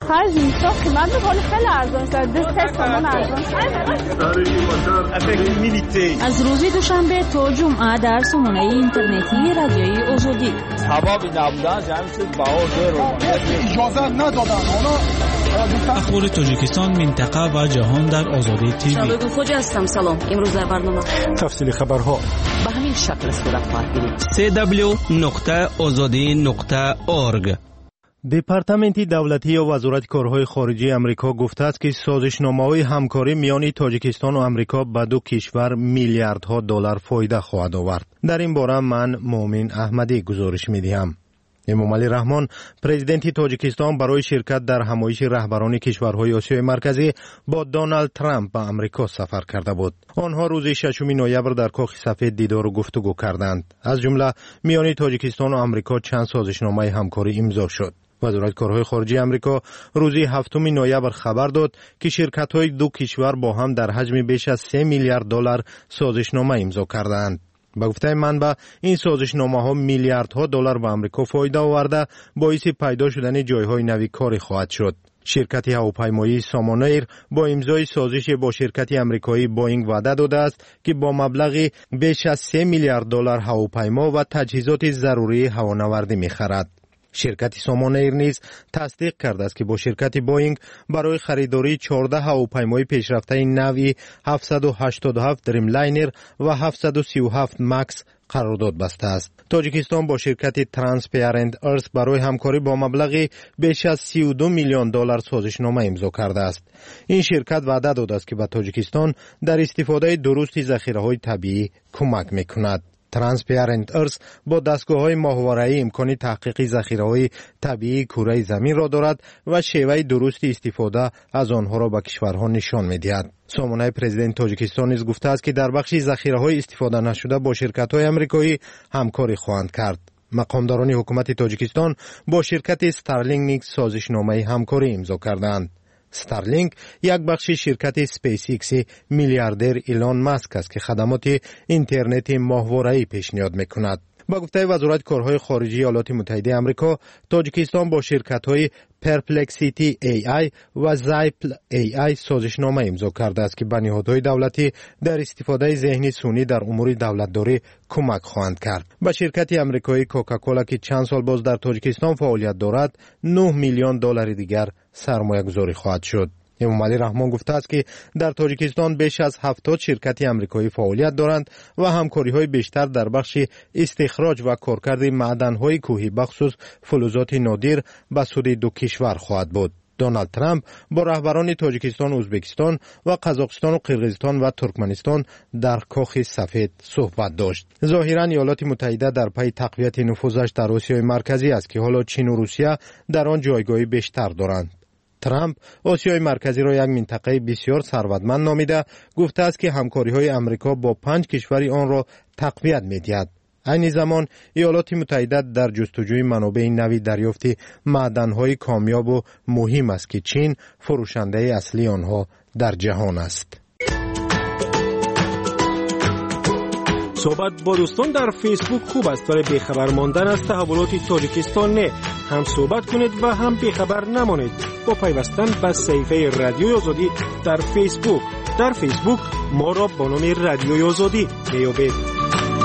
خرج میشه قیمت ولی خیلی ارزان شده 2 تومان ارزان از روز دوشنبه تا جمعه در سامانه اینترنتی رادیوی آزادی ثوابی نبودن جمعیت بها اجازه ندادن اخبار تاجیکستان منطقه و جهان در آزادی تیوی. شبکه خوجا هستم. سلام. امروز در برنامه تفصیل خبرها به همین شکل صورت خواهد گرفت. www.azadi.org. دپارتمنت دولتی یا وزارت کارهای خارجه امریکا گفته است که سازشنامه‌های همکاری میان تاجیکستان و امریکا به دو کشور میلیاردها دلار فایده خواهد آورد. در این باره من مومن احمدی گزارش می‌دهم. امامعلی رحمان پرزیدنت تاجیکستان برای شرکت در همایش رهبران کشورهای آسیای مرکزی با دونالد ترامپ به امریکا سفر کرده بود. آنها روز 6 نوامبر در کاخ سفید دیدار و گفتگو کردند. از جمله میان تاجیکستان و امریکا چند سازشنامه همکاری امضا شد. وزارت کارهای خارجه امریکا روز 7 نوامبر خبر داد که شرکت‌های دو کشور با هم در حجم بیش از 3 میلیارد دلار سازشنامه امضا کردند. با گفته منبع این سازشنامه‌ها میلیاردها دلار به آمریکا فایده آورده باعث پیدا شدن جایهای نوی کاری خواهد شد. شرکت هواپیمایی سامانایر با امضای سازش با شرکت امریکایی بوئینگ وعده داده است که با مبلغ بیش از 3 میلیارد دلار هواپیما و تجهیزات ضروری هوانوردی می‌خرد. شرکت سامانایر نیز تصدیق کرده است که با شرکت بوئینگ برای خریداری 14 هواپیمای پیشرفته نوع 787 دریم لاینر و 737 مکس قرارداد بسته است. تاجیکستان با شرکت ترانسپیرنت ارث برای همکاری با مبلغ بیش از 32 میلیون دلار سازشنامه امضا کرده است. این شرکت وعده داده است که به تاجیکستان در استفاده درست ذخیره‌های طبیعی کمک می‌کند. ترانسپیرنت ارث با دستگاه‌های ماهواره‌ای امکان تحقیق ذخیره‌های طبیعی کره زمین را دارد و شیوه درست استفاده از آنها را به کشورها نشان می‌دهد. سامانه پرزیدنت تاجیکستان نیز گفته است که در بخش ذخیره‌های استفاده نشده با شرکت‌های آمریکایی همکاری خواهند کرد. مقامداران حکومت تاجیکستان با شرکت استارلینک نیز سازشنامه همکاری امضا کردند. استارلینک یک بخش شرکت سپیس ایکس میلیاردر ایلان ماسک است که خدمات اینترنت ماهواره‌ای پیشنهاد می‌کند. با گفته وزارت کارهای خارجه ایالات متحده آمریکا، تاجیکستان با شرکت‌های پرپلکسیتی AI و زایپل AI سازشنامه امضا کرده است که به نهادهای دولتی در استفاده ذهن سونی در امور دولتداری کمک خواهند کرد. با شرکت آمریکایی کوکاکولا که چند سال باز در تاجیکستان فعالیت دارد، 9 میلیون دلار دیگر سرمایه گذاری خواهد شد. امامعلی رحمان گفته است که در تاجیکستان بیش از 70 شرکت آمریکایی فعالیت دارند و همکاری‌های بیشتر در بخش استخراج و کارکرد معدن‌های کوهی بخصوص فلزات نادر به سود دو کشور خواهد بود. دونالد ترامپ با رهبران تاجیکستان، ازبکستان و قزاقستان و قرقیزستان و ترکمنستان در کاخ سفید صحبت داشت. ظاهراً ایالات متحده در پی تقویت نفوذش در آسیای مرکزی است که حالا چین و روسیه در آن جایگاه بیشتر دارند. ترامپ آسیای مرکزی را یک منطقه بسیار ثروتمند نامیده گفته است که همکاری‌های آمریکا با 5 کشور آن را تقویت می‌دهد. این زمان ایالات متحده در جستجوی منابع نوی دریافت معدن‌های کامیاب و مهم است که چین فروشنده اصلی آنها در جهان است. صحبت با دوستان در فیسبوک خوب است ولی بیخبر ماندن از تحولات تاجیکستان نه. هم صحبت کنید و هم بیخبر نمانید با پیوستن به صفحه رادیوی آزادی در فیسبوک. در فیسبوک ما را با نام رادیوی آزادی بیابید.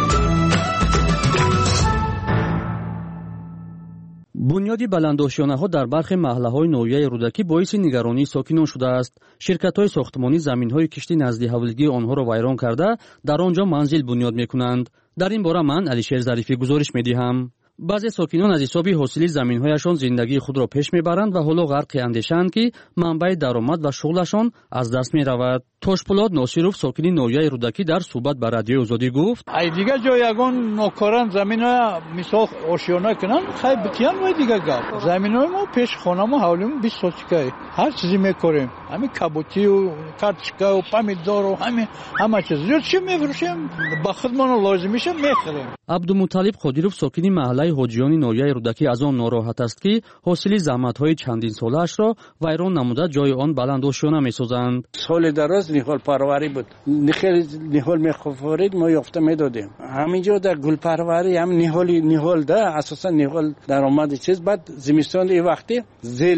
بنیاد بلندآشیانه‌ها در برخی محله‌های نویای رودکی باعث نگرانی ساکنان شده است. شرکت‌های ساختمانی زمین‌های کشتی نزد حوالگی آنها را ویران کرده در آنجا منزل بنیاد می‌کنند. در این باره من علیشیر ظریفی گزارش می‌دهم. بعضی ساکنان از حساب حاصل زمین‌هایشان زندگی خود را پیش می‌برند و حالا غرق اندیشه‌اند که منبع درآمد و شغلشان از دست می‌رود. توشپولاد ناصرов ساکنی نویای رودکی در صحبت با رادیوی آزادی گفت: ای دیگه جا یگان نوکران زمین‌ها مثال آشیانه کنن خیلی بکیان و دیگه گپ زمین‌های ما پیش خانه‌مو حوالیم 20 سوتکای هر چیزی می‌کنیم همین کبوتی و کارتشکا و پامیدور و همه چیز چی می‌فروشیم با خودمون لازم میشه می‌خریم. عبدالمطلب قادیرов ساکنی محله حاجیان نویای رودکی از آن ناراحت است که حاصل زحمت‌های چندین ساله‌اش را ویران نموده جای آن بلندآشیانه می‌سازند. سال دراز نهال پروری بود. نهال میخورید ما یافته میدادیم. همینجا در گل پروری هم نهال ده اساسا نهال درآمد چیز بعد زمستان این وقتی زیلن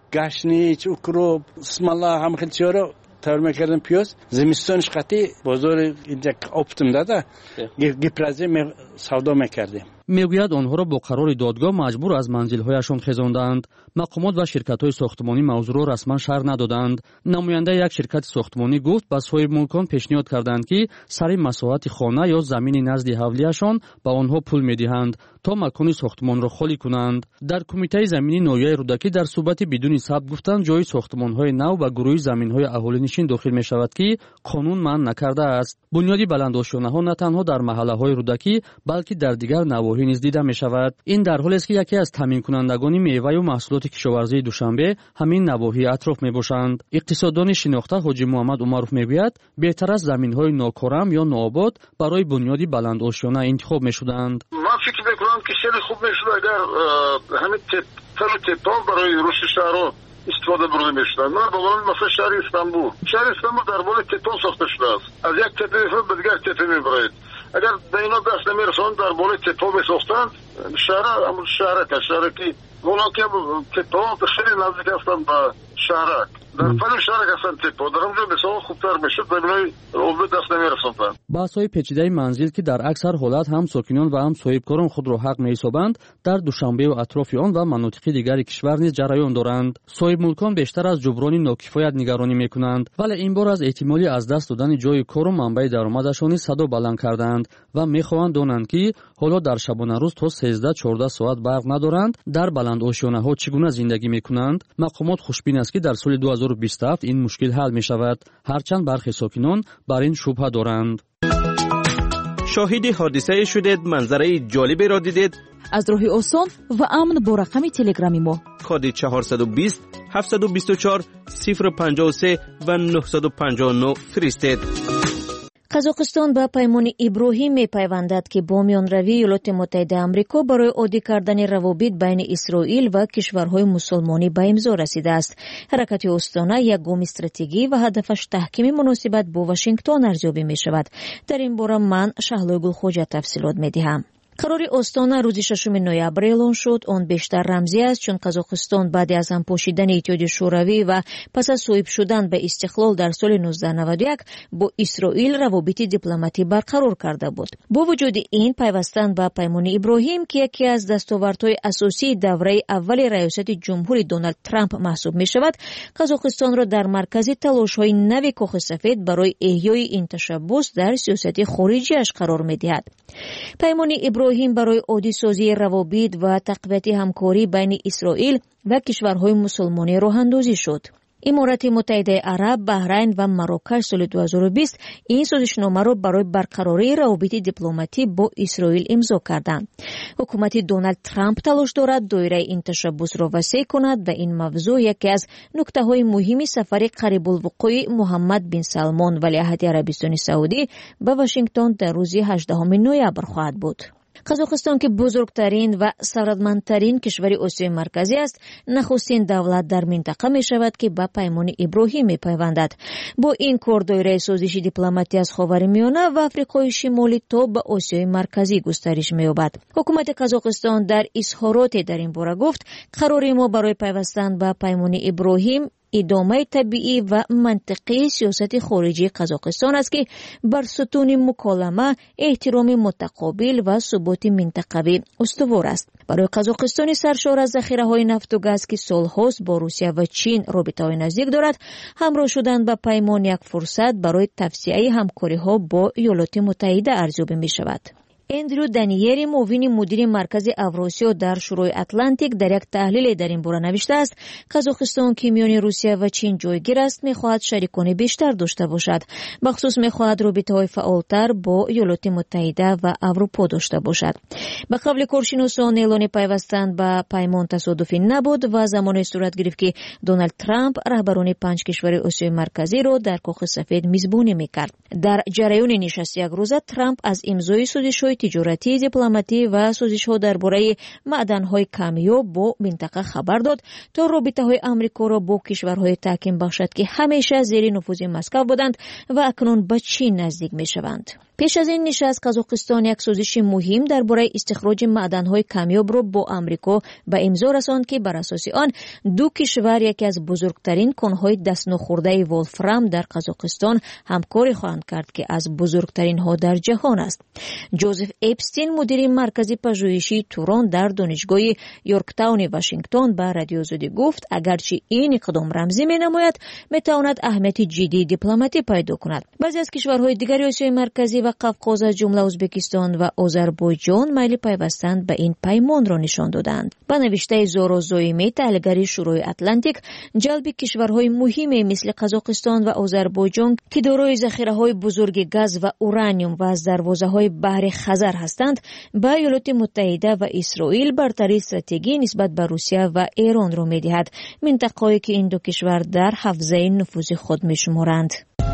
گشنیچ اوکرو اسم الله هم خیلی چیارو تور میکردن پیاز زمستانش قطعی بازار اینجا افتم داده گپرازی سودا میکردیم. میگوید آنها را با قرار دادگاه مجبور از منزل‌هایشان خزاندند. مقامات و شرکت‌های ساختمانی موضوع را رسما شرح ندادند. نماینده یک شرکت ساختمانی گفت به صاحب ملکان پیشنهاد کردند که سر مساحت خانه یا زمین نزد حولیشان به آنها پول می‌دهند تا مکان ساختمان را خالی کنند. در کمیته زمینی نویای رودکی در صحبت بدون ثبت گفتند جای ساختمان‌های نو و گروه زمین‌های اهالی‌نشین داخل می‌شود که قانون منع نکرده است. بنیادی بلندآشیانه‌ها نه تنها در محله‌های رودکی بلکه در دیگر نواحی نیز دیده می‌شود. این در حالی است که یکی از تامین کنندگان میوه و محصولات کشاورزی دوشنبه همین نواحی اطراف میباشند. اقتصاددان شناخته حاجی محمد عمروف میگوید بهتر است زمین‌های ناکارم یا ناآباد برای بنیادی بلندآشیانه انتخاب می‌شدند. من فکر می‌کنم که خیلی خوب می‌شد اگر همین تپال برای رشد شهرها استفاده برده می‌شد. من به عنوان مثلا شهر استانبول در بالای تپال ساخته شده است. از یک تپه به دیگر تپه می‌برید. اگر به اینا دست نمی‌رساند در بالای تپال می‌ساختند شهر که ولکه تپال خیلی نزدیک هستند به شهرک. در پل شهرک هستند تپال. در اونجا بسیار خوبتر میشد و بنای عضو دست نمی‌رساندند. بحث‌های پیچیده منزل که در اکثر حالات هم ساکنان و هم صاحبکاران خود را حق می‌حسابند در دوشنبه و اطراف آن و مناطق دیگر کشور نیز جریان دارند. صاحب ملکان بیشتر از جبران ناکفایت نگرانی می‌کنند ولی این بار از احتمالی از دست دادن جای کار و منبع درآمدشان صدا بلند کردند و می‌خواهند دانند که حالا در شبانه روز تا 13-14 ساعت برق ندارند در بلندآشیانه‌ها چگونه زندگی می‌کنند. مقامات خوشبین است که در سال 2027 این مشکل حل می‌شود هرچند برخی ساکنان بر این شبهه دارند. شاهد حادثه شدید، منظره جالبی را دیدید؟ از راه آسان و امن با رقم تلگرامی ما کد 420 724 053 و 959 فرستید. قزاقستان به پیمان ابراهیم می‌پیوندد که با میانروی ایالات متحده آمریکا برای عادی کردن روابط بین اسرائیل و کشورهای مسلمانی به امضا رسیده است. حرکت استانه یک گام استراتژی و هدفش تحکیم مناسبت با واشنگتن ارزیابی می‌شود. در این باره من شهلا گلخوجه تفصیلات می‌دهم. قرار استانه روز 6 نوامبر اعلان شد. آن بیشتر رمزی است چون قزاقستان بعد از هم پاشیدن اتحادیه شوروی و پس از صاحب شدن به استقلال در سال 1991 با اسرائیل روابط دیپلماتی برقرار کرده بود. با وجود این پیوستن به پیمان ابراهیم که یکی از دستاوردهای اساسی دوره اول ریاست جمهوری دونالد ترامپ محسوب می شود، قزاقستان را در مرکز تلاش‌های نو کاخ سفید برای احیای این تشبث در سیاست خارجیش قرار می دهد. پیمان ابراهیم برای عادی سازی روابط و تقویت همکاری بین اسرائیل و کشورهای مسلمانی راه اندازی شد. امارات متحده عرب، بحرین و مراکش سال 2020 این سازشنامه را برای برقراری روابط دیپلماتی با اسرائیل امضا کردند. حکومت دونالد ترامپ تلاش دارد دایره این تشبث را وسیع کند و این موضوع یکی از نکته‌های مهم سفر قریب الوقوع محمد بن سلمان ولیعهد عربستان سعودی به واشنگتن در روز 18 نوامبر خواهد بود. قزاقستان که بزرگترین و ثروتمندترین کشور آسیای مرکزی است، نخستین دولت در منطقه می شود که به پیمان ابراهیم می پیوندد. با این کار دایره سازش دیپلماتی از خاورمیانه و آفریقای شمالی تا به آسیای مرکزی گسترش می یابد. حکومت قزاقستان در اظهارات در این باره گفت قرار ما برای پیوستن به پیمان ابراهیم ادامه طبیعی و منطقی سیاست خارجی قزاقستان است که بر ستون مکالمه، احترام متقابل و ثبات منطقوی استوار است. برای قزاقستان سرشار از ذخیره‌های نفت و گاز که سال‌هاست با روسیه و چین رابطه‌های نزدیک دارد، همراه شدن به پیمان یک فرصت برای توسعه همکاری‌ها با ایالات متحده ارزیابی می‌شود. اندرو دانیری معاون مدیر مرکز اوراسیا در شورای اتلانتیک در یک تحلیل در این باره نوشته است قزاقستان که میان روسیه و چین جایگیر است می‌خواهد شریکان بیشتر داشته باشد. بخصوص می‌خواهد رابطه‌های فعالتر با ایالات متحده و اروپا داشته باشد. به قول کارشناسان اعلان پیوستن به پیمان تصادفی نبود و زمانی صورت گرفت که دونالد ترامپ رهبران 5 کشور آسیای مرکزی را در کاخ سفید میزبانی می‌کرد. در جریان نشست یک روزه ترامپ از امضای سازش‌های تجارتی، دیپلماتی و سازش‌ها درباره معدن‌های کمیاب با منطقه خبر داد تا رابطه‌های آمریکا را با کشورهای تحکیم بخشد که همیشه زیر نفوذ مسکو بودند و اکنون به چین نزدیک می‌شوند. پیش از این نشست قزاقستان یک سازش مهم درباره استخراج معدن‌های کمیاب را با آمریکا به امضا رساند که بر اساس آن دو کشور یکی از بزرگترین کان‌های دست نخورده ولفرام در قزاقستان همکاری خواهند کرد که از بزرگترین ها در جهان است. جوزف اپستین مدیر مرکز پژوهشی توران در دانشگاه یورکتاون واشنگتن به رادیو آزادی گفت اگرچه این اقدام رمزی می‌نماید می‌تواند اهمیت جدی دیپلماتی پیدا کند. بعضی از کشورهای دیگر آسیای مرکزی و قفقاز از جمله ازبکستان و آذربایجان میل پیوستن به این پیمان را نشان دادند. با نوشته زورو زویمی تحلیلگر شورای اتلانتیک جلب کشورهای مهمی مثل قزاقستان و آذربایجان که دارای ذخیره‌های بزرگ گاز و اورانیوم و از دروازه‌های بحر خزر هستند به ایالات متحده و اسرائیل برتری استراتژی نسبت به روسیه و ایران را می‌دهد. منطقه‌ای که این دو کشور در حوزه نفوذ خود می‌شمارند.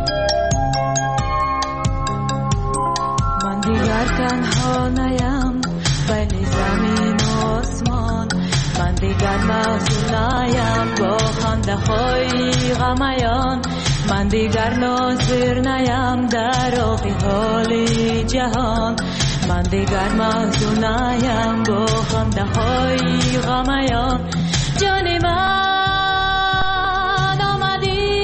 من دیگر تنها نیم بین زمین و آسمان، من دیگر محزون نیم با خنده‌های غمیان، من دیگر ناظر نیم در آب حال جهان، من دیگر محزون نیم با خنده‌های غمیان. جان من آمدی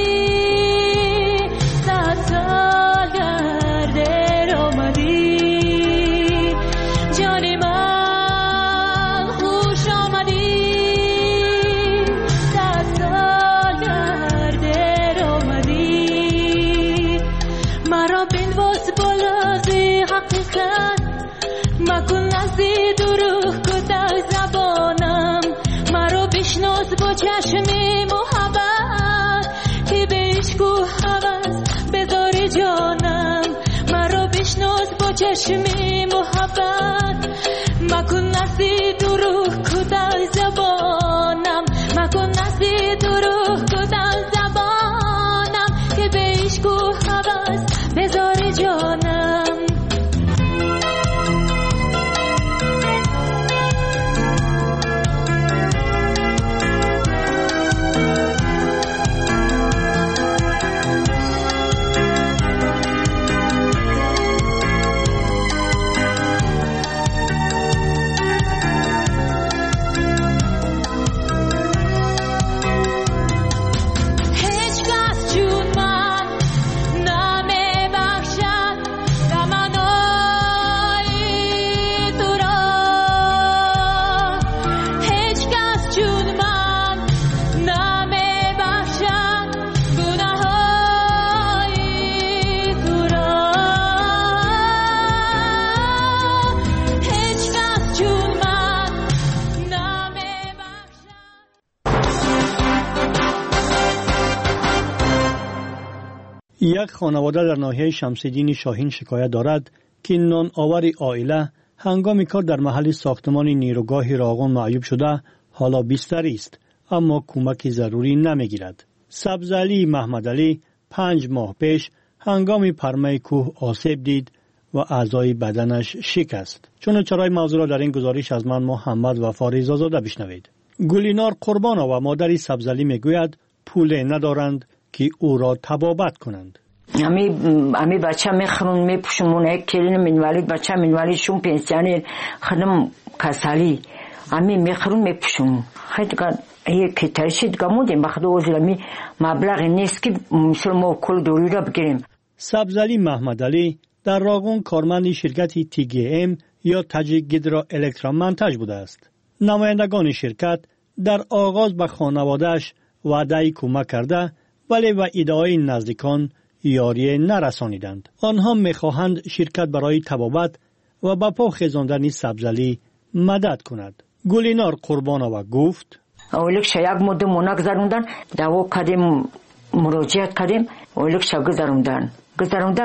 صد سال گردر آمدی، جان من خوش آمدی صد سال گردر آمدی. مرا بنواز بالازی حقیقت مکن نزدی دروغ کتا زبانم، مرا بشناس با چشم محبت که به عشق و هوس بذاری جانم، مرا بشناس با چشم محبت مکن نزدی دروغ کتا زبانم، مکن نزدی دروغ کتا زبانم که به عشق و هوس بذاری جانم. یک خانواده در ناحیه شمس‌الدین شاهین شکایت دارد که نان آور عائله هنگام کار در محل ساختمان نیروگاه راغون معیوب شده حالا بستری است اما کمک ضروری نمیگیرد. سبزعلی محمد علی 5 ماه پیش هنگام پرمه کوه آسیب دید و اعضای بدنش شکست. چون چرای موضوع را در این گزارش از من محمد وفا رضازاده بشنوید. گلینار قربانا و مادری سبزعلی میگوید پول ندارند که او را تبابت کنند. امی بچه میخرون میپوشمونه کلین منوالید بچه منوالیدشون پنسیانی خدم کسالی امی میخرون میپوشمون خیلی که ترشید گمودیم بخدا وزلمی مبلغ نیست که مسلم کل دوری را بگیریم. سبزعلی محمد علی در راغون کارمند شرکت TGM یا تاجیک گیدرا الکترومنتاژ بوده است. نمایندگان شرکت در آغاز به خانواده‌اش وعده کمک کرده ولی و ادعای نزدیکان یاری نرسانیدند. آنها میخواهند شرکت برای تبابت و به پا خیزاندن سبزعلی مدد کند. گلینار قربانова گفت اولکش یک مدت گذروندن دعوا کردیم مراجعت کردیم اولکش گذروندن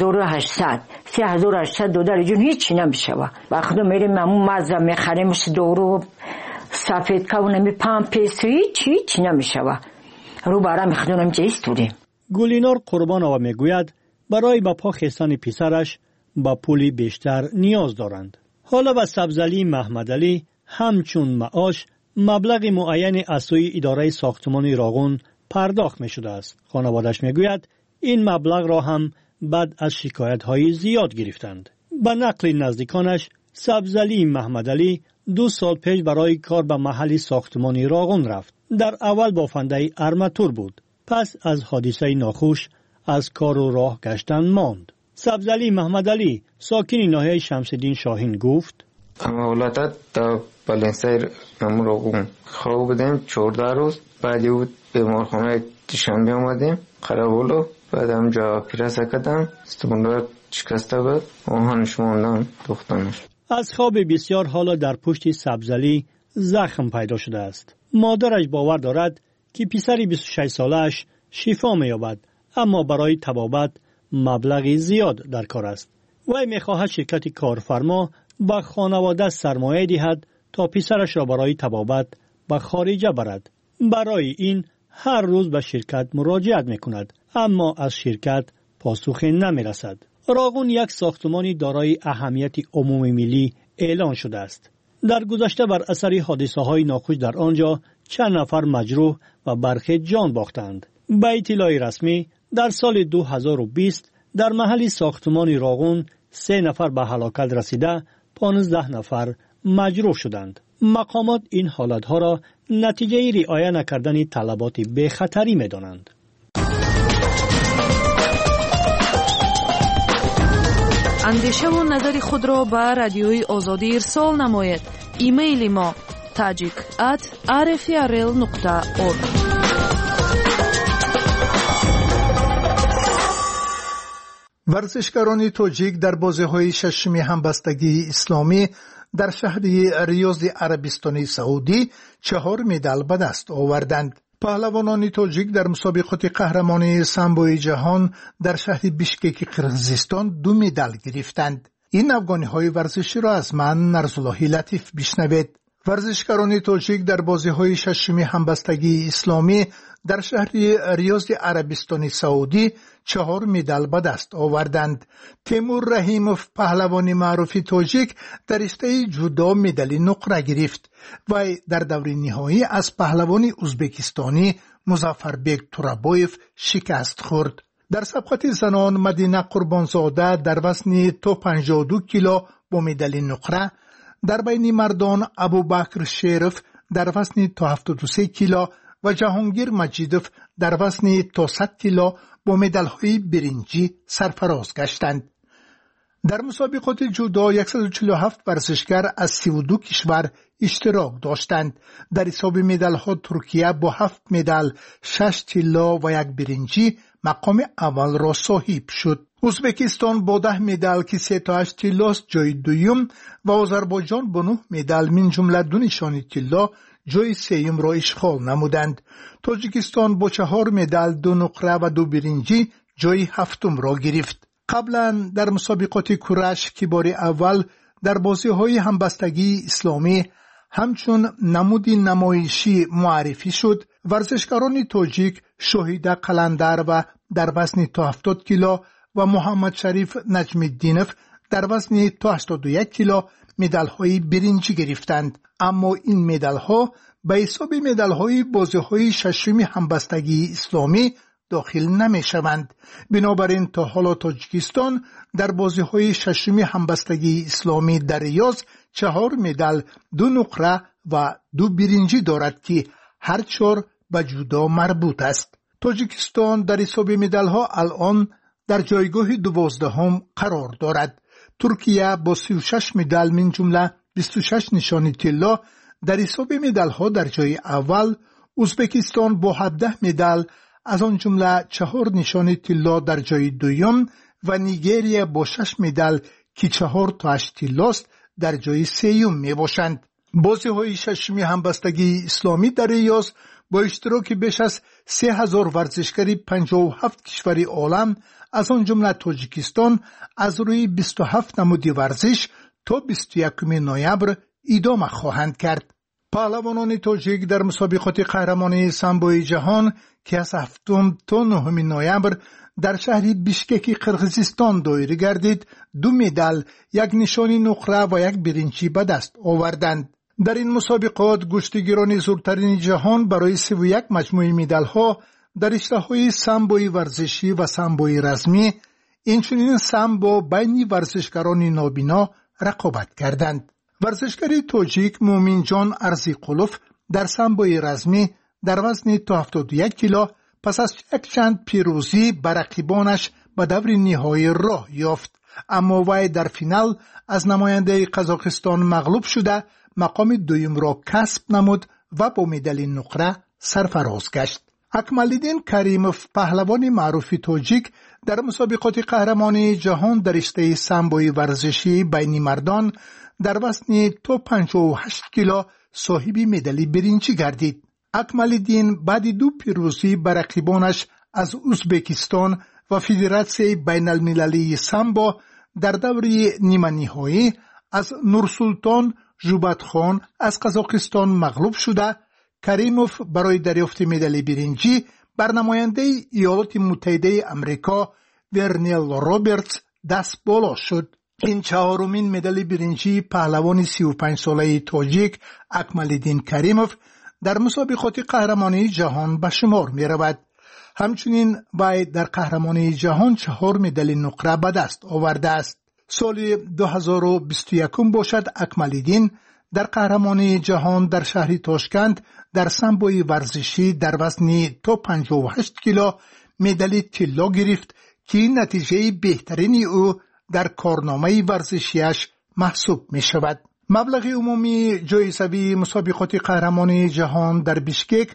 3800 دلار جون هیچی نمیشوه. وقتی میریم همون مزه میخریم دورو سفید کونمی 5 پیسو هیچی نمیشوه. رو برای میخدونم چه استوریم. گلینار قربانова میگوید برای به پا خستن پسرش با پولی بیشتر نیاز دارند. حالا به سبزعلی محمد علی همچون معاش مبلغ معین از سوی اداره ساختمان راغون پرداخت می شده است. خانوادش میگوید این مبلغ را هم بعد از شکایت‌های زیاد گرفتند. به نقل نزدیکانش، سبزعلی محمدعلی 2 سال پیش برای کار به محل ساختمانی راغون رفت. در اول بافنده ارماتور بود. پس از حادثه ناخوش از کار و راه گشتن ماند. سبزعلی محمدعلی ساکن ناحیه شمس‌الدین شاهین گفت: اولادت تا بالنسر راغون خواب بودیم 14 روز، بعدی بود بیمارخانه دوشنبه آمدیم قرابولو، بعد همجا پیرسه کردم استماندار شکسته بود آهانش ماندم دخترش. از خواب بسیار حالا در پشت سبزعلی زخم پیدا شده است. مادرش باور دارد که پسر 26 سالش شفا می‌یابد، اما برای طبابت مبلغ زیاد در کار است. وی می‌خواهد شرکت کارفرما به خانواده سرمایه دهد تا پسرش را برای طبابت به خارجه برد. برای این هر روز به شرکت مراجعت می‌کند، اما از شرکت پاسخی نمی‌رسد. راغون یک ساختمان دارای اهمیت عمومی ملی اعلان شده است. در گذشته بر اثر حادثه‌های ناخوش در آنجا چند نفر مجروح و برخی جان باختند. به اطلاع رسمی در سال 2020 در محل ساختمان راغون 3 نفر به هلاکت رسیده، 15 نفر مجروح شدند. مقامات این حالتها را نتیجه رعایت نکردن طلبات بی‌خطری می‌دانند. اندیشه و نظر خود را به رادیوی آزادی ارسال نمایید. ایمیل ما tajik@rfrl.org. ورزشکاران تاجیک در بازی‌های ششمی همبستگی اسلامی در شهر ریاض عربستان سعودی 4 مدال به دست آوردند. پهلوانان تاجیک در مسابقات قهرمانی سامبوی جهان در شهر بیشکک قرقیزستان 2 مدال گرفتند. این افغانی‌های ورزشی را از من نرزالله لطیف بشنوید. ورزشکاران تاجیک در بازی‌های ششمی همبستگی اسلامی در شهر ریاض عربستان سعودی 4 مدال به دست آوردند. تیمور رحیموف پهلوان معروف تاجیک در رشته جودو مدال نقره گرفت و در دور نهایی از پهلوان ازبکستانی مظفربک تورابویف شکست خورد. در سبقت زنان مدینه قربانزاده در وزن تا 52 کیلو با مدال نقره، در بین مردان ابوبکر شریف در وزن تا 73 کیلو و جهانگیر مجیدوف در وزن تا 100 کیلو با مدال‌های برنجی سرفراز گشتند. در مسابقات جودو 147 ورزشکار از 32 کشور اشتراک داشتند. در حساب مدال‌ها ترکیه با 7 مدال، 6 طلا و 1 برنجی مقام اول را صاحب شد. ازبکستان با 10 مدال که 3 تا 8 طلاست جای دوم و آذربایجان با 9 مدال من جمله 2 نشان طلا جای سوم را اشغال نمودند. تاجیکستان با 4 مدال، 2 نقره و 2 برنجی جای هفتم را گرفت. قبلا در مسابقات کورش که بار اول در بازی‌های همبستگی اسلامی همچون نمودی نمایشی معرفی شد، ورزشکاران تاجیک شهید قلندر و در وزن تا 70 کیلو و محمد شریف نجم الدینف در وزن تا 81 کیلو مدال‌های برنجی گرفتند. اما این مدال‌ها به حساب مدال‌های بازی‌های ششمی همبستگی اسلامی داخل نمی‌شوند. بنابراین تا حالا تاجیکستان در بازی‌های ششمی همبستگی اسلامی در ریاض 4 مدال، 2 نقره و 2 برنجی دارد که هر 4 به جودو مربوط است. تاجیکستان در حساب مدال‌ها الان در جایگاه 12 قرار دارد. ترکیه با 36 مدال من جمله 26 نشان طلا در حساب مدال‌ها در جای اول، ازبکستان با 17 مدال از آن جمله 4 نشان طلا در جای دوم و نیگریه با 6 مدال که 4 تا 8 طلاست در جای سوم می باشند. بازی‌های ششمی همبستگی اسلامی در ریاض با اشتراک بیش از 3000 ورزشکار 57 کشور عالم از آن جمله تاجیکستان از روی 27 نمود ورزش تا 21 نوامبر ادامه خواهند کرد. پهلوانان تاجیک در مسابقات قهرمانی سامبوی جهان که از 7 تا 9 نوامبر در شهر بیشکک قرقیزستان دایر گردید 2 مدال، 1 نشان نقره و 1 برنجی به دست آوردند. در این مسابقات گشتگیران زورترین جهان برای 31 مجموعه مدال‌ها در رشته‌های سامبوی ورزشی و سامبوی رزمی اینچنین سامبو بین ورزشکاران نابینا رقابت کردند. ورزشکار تاجیک مومین جان ارزیقولوف در سامبوی رزمی در وزن تا 71 کیلو پس از یک چند پیروزی بر رقیبانش به دور نهایی راه یافت، اما وی در فینال از نماینده قزاقستان مغلوب شده مقام دوم را کسب نمود و با مدال نقره سرفراز گشت. اکمالدین کریموف پهلوان معروف تاجیک در مسابقات قهرمانی جهان در رشته سامبوی ورزشی بین مردان در وزن تا 58 کیلو صاحب مدال برنجی گردید. اکمالدین بعد دو پیروزی بر رقیبانش از ازبکستان و فدراسیون بین المللی سامبو در دور نیمه نهایی از نورسلطان ژوباتخان از قزاقستان مغلوب شده، کریموف برای دریافت مدال برنجی بر نماینده ایالات متحده آمریکا ورنل روبرتس دست بالا شد. این چهارمین مدال برنجی پهلوان 35 ساله تاجیک اکمالدین کریموف در مسابقات قهرمانی جهان به شمار می رود. همچنین وی در قهرمانی جهان 4 مدال نقره به دست آورده است. سال 2021 باشد اکمالدین در قهرمانی جهان در شهر تاشکند در سامبوی ورزشی در وزن تا 58 کیلو مدال طلا گرفت که نتیجه بهترین او در کارنامه ورزشیش محسوب می شود. مبلغ عمومی جایزه مسابقات قهرمانی جهان در بیشکک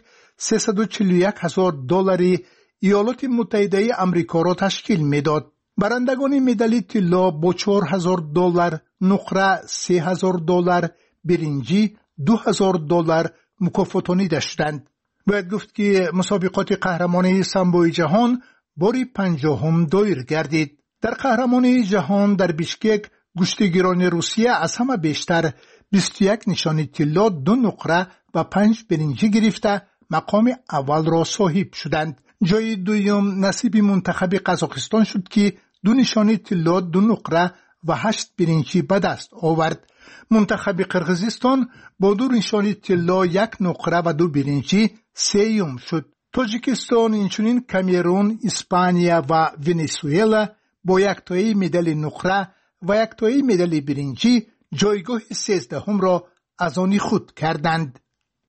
$341,000 ایالات متحده آمریکا را تشکیل میداد. برندگان مدال طلا با $4,000 نقره، $3,000 برنجی، $2,000 مکافاتانی داشتند. باید گفت که مسابقات قهرمانی سامبوی جهان باری 50 دایر گردید. در قهرمانی جهان در بیشکک گشتگیران روسیه از همه بیشتر 21 نشان طلا، 2 نقره و 5 برنجی گرفته مقام اول را صاحب شدند. جای دوم نصیب منتخب قزاقستان شد که 2 نشان طلا، 2 نقره و 8 برنجی به دست آورد. منتخب قرقیزستان با 2 نشان طلا، 1 نقره و 2 برنجی سوم شد. تاجیکستان اینچنین کامرون، اسپانیا و ونزوئلا با 1 تایی مدال نقره و 1 تایی مدال برنجی جایگاه 13 را از آن خود کردند.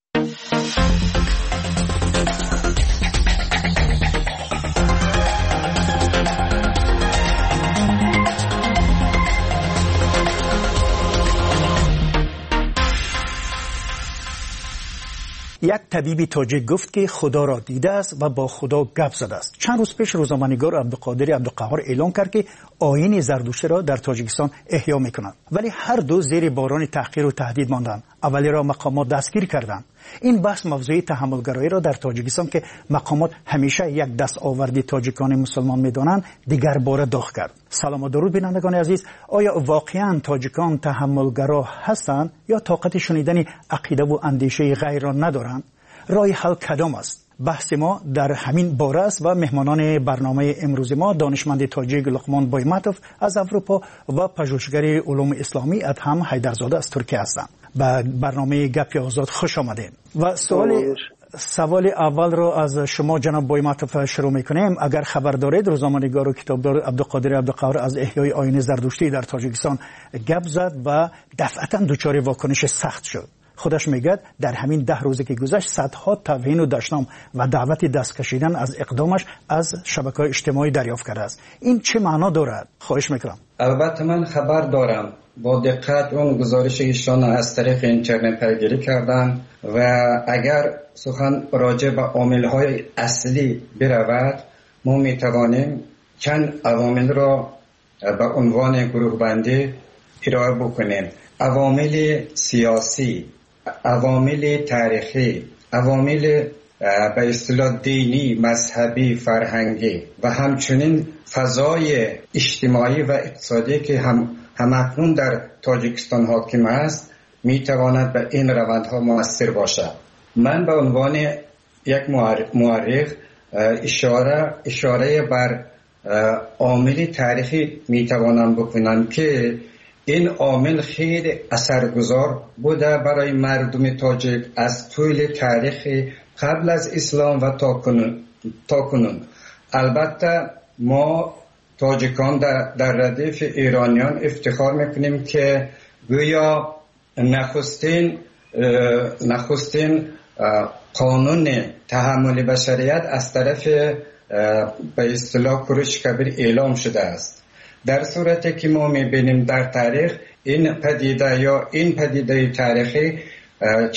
یک طبیب تاجیک گفت که خدا را دیده است و با خدا گپ زده است. چند روز پیش روزنامه‌نگار عبدالقادر عبدالقهار اعلام کرد که آیین زردشتی را در تاجیکستان احیا می‌کنند، ولی هر دو زیر باران تحقیر و تهدید ماندند. اولی را مقامات دستگیر کردند. این بحث موضوع تحملگرایی را در تاجیکستان که مقامات همیشه یک دست آوردی تاجیکان مسلمان می‌دانند دیگر باره داغ کرد. سلام و درود بینندگان عزیز، آیا واقعاً تاجیکان تحملگرا هستند یا طاقت شنیدن عقیده و اندیشه غیر را ندارند؟ راه حل کدام است؟ بحث ما در همین باره است و مهمانان برنامه امروز ما دانشمند تاجیک لقمان بایمتوف از اروپا و پژوهشگر علوم اسلامی ادهم حیدرزاده از ترکیه هستند. به برنامه گپ آزاد خوش آمدید. و سوال اول را از شما جناب بایمتوف شروع میکنیم. اگر خبر دارید روزنامه‌نگار و کتابدار عبدالقادر عبدالقهار از احیای آیین زردشتی در تاجیکستان گپ زد و دفعتا دچار واکنش سخت شد. خودش میگه در همین 10 روزی که گذشت صدها توهین و دشنام و دعوت دست کشیدن از اقدامش از شبکه‌های اجتماعی دریافت کرده است. این چه معنا دارد؟ خواهش میکنم. البته من خبر دارم، با دقت اون گزارش ایشان از طریق اینترنت پیگیری کردم و اگر سخن راجع به عامل‌های اصلی برود ما میتوانیم چند عوامل را به عنوان گروه بندی ارائه بکنیم. عوامل سیاسی، عوامل تاریخی، عوامل به اصطلاح دینی، مذهبی، فرهنگی و همچنین فضای اجتماعی و اقتصادی که همکنون در تاجیکستان حاکم است میتواند به این روندها مؤثر باشد. من به عنوان یک مورخ اشاره بر عامل تاریخی میتوانم بکنم که این عامل خیلی اثرگذار بوده برای مردم تاجیک از طول تاریخ قبل از اسلام و تا کنون. البته ما تاجیکان در ردیف ایرانیان افتخار میکنیم که گویا نخستین قانون تحمل بشریت از طرف به اصطلاح کوروش کبیر اعلام شده است. در صورتی که ما میبینیم در تاریخ این پدیده تاریخی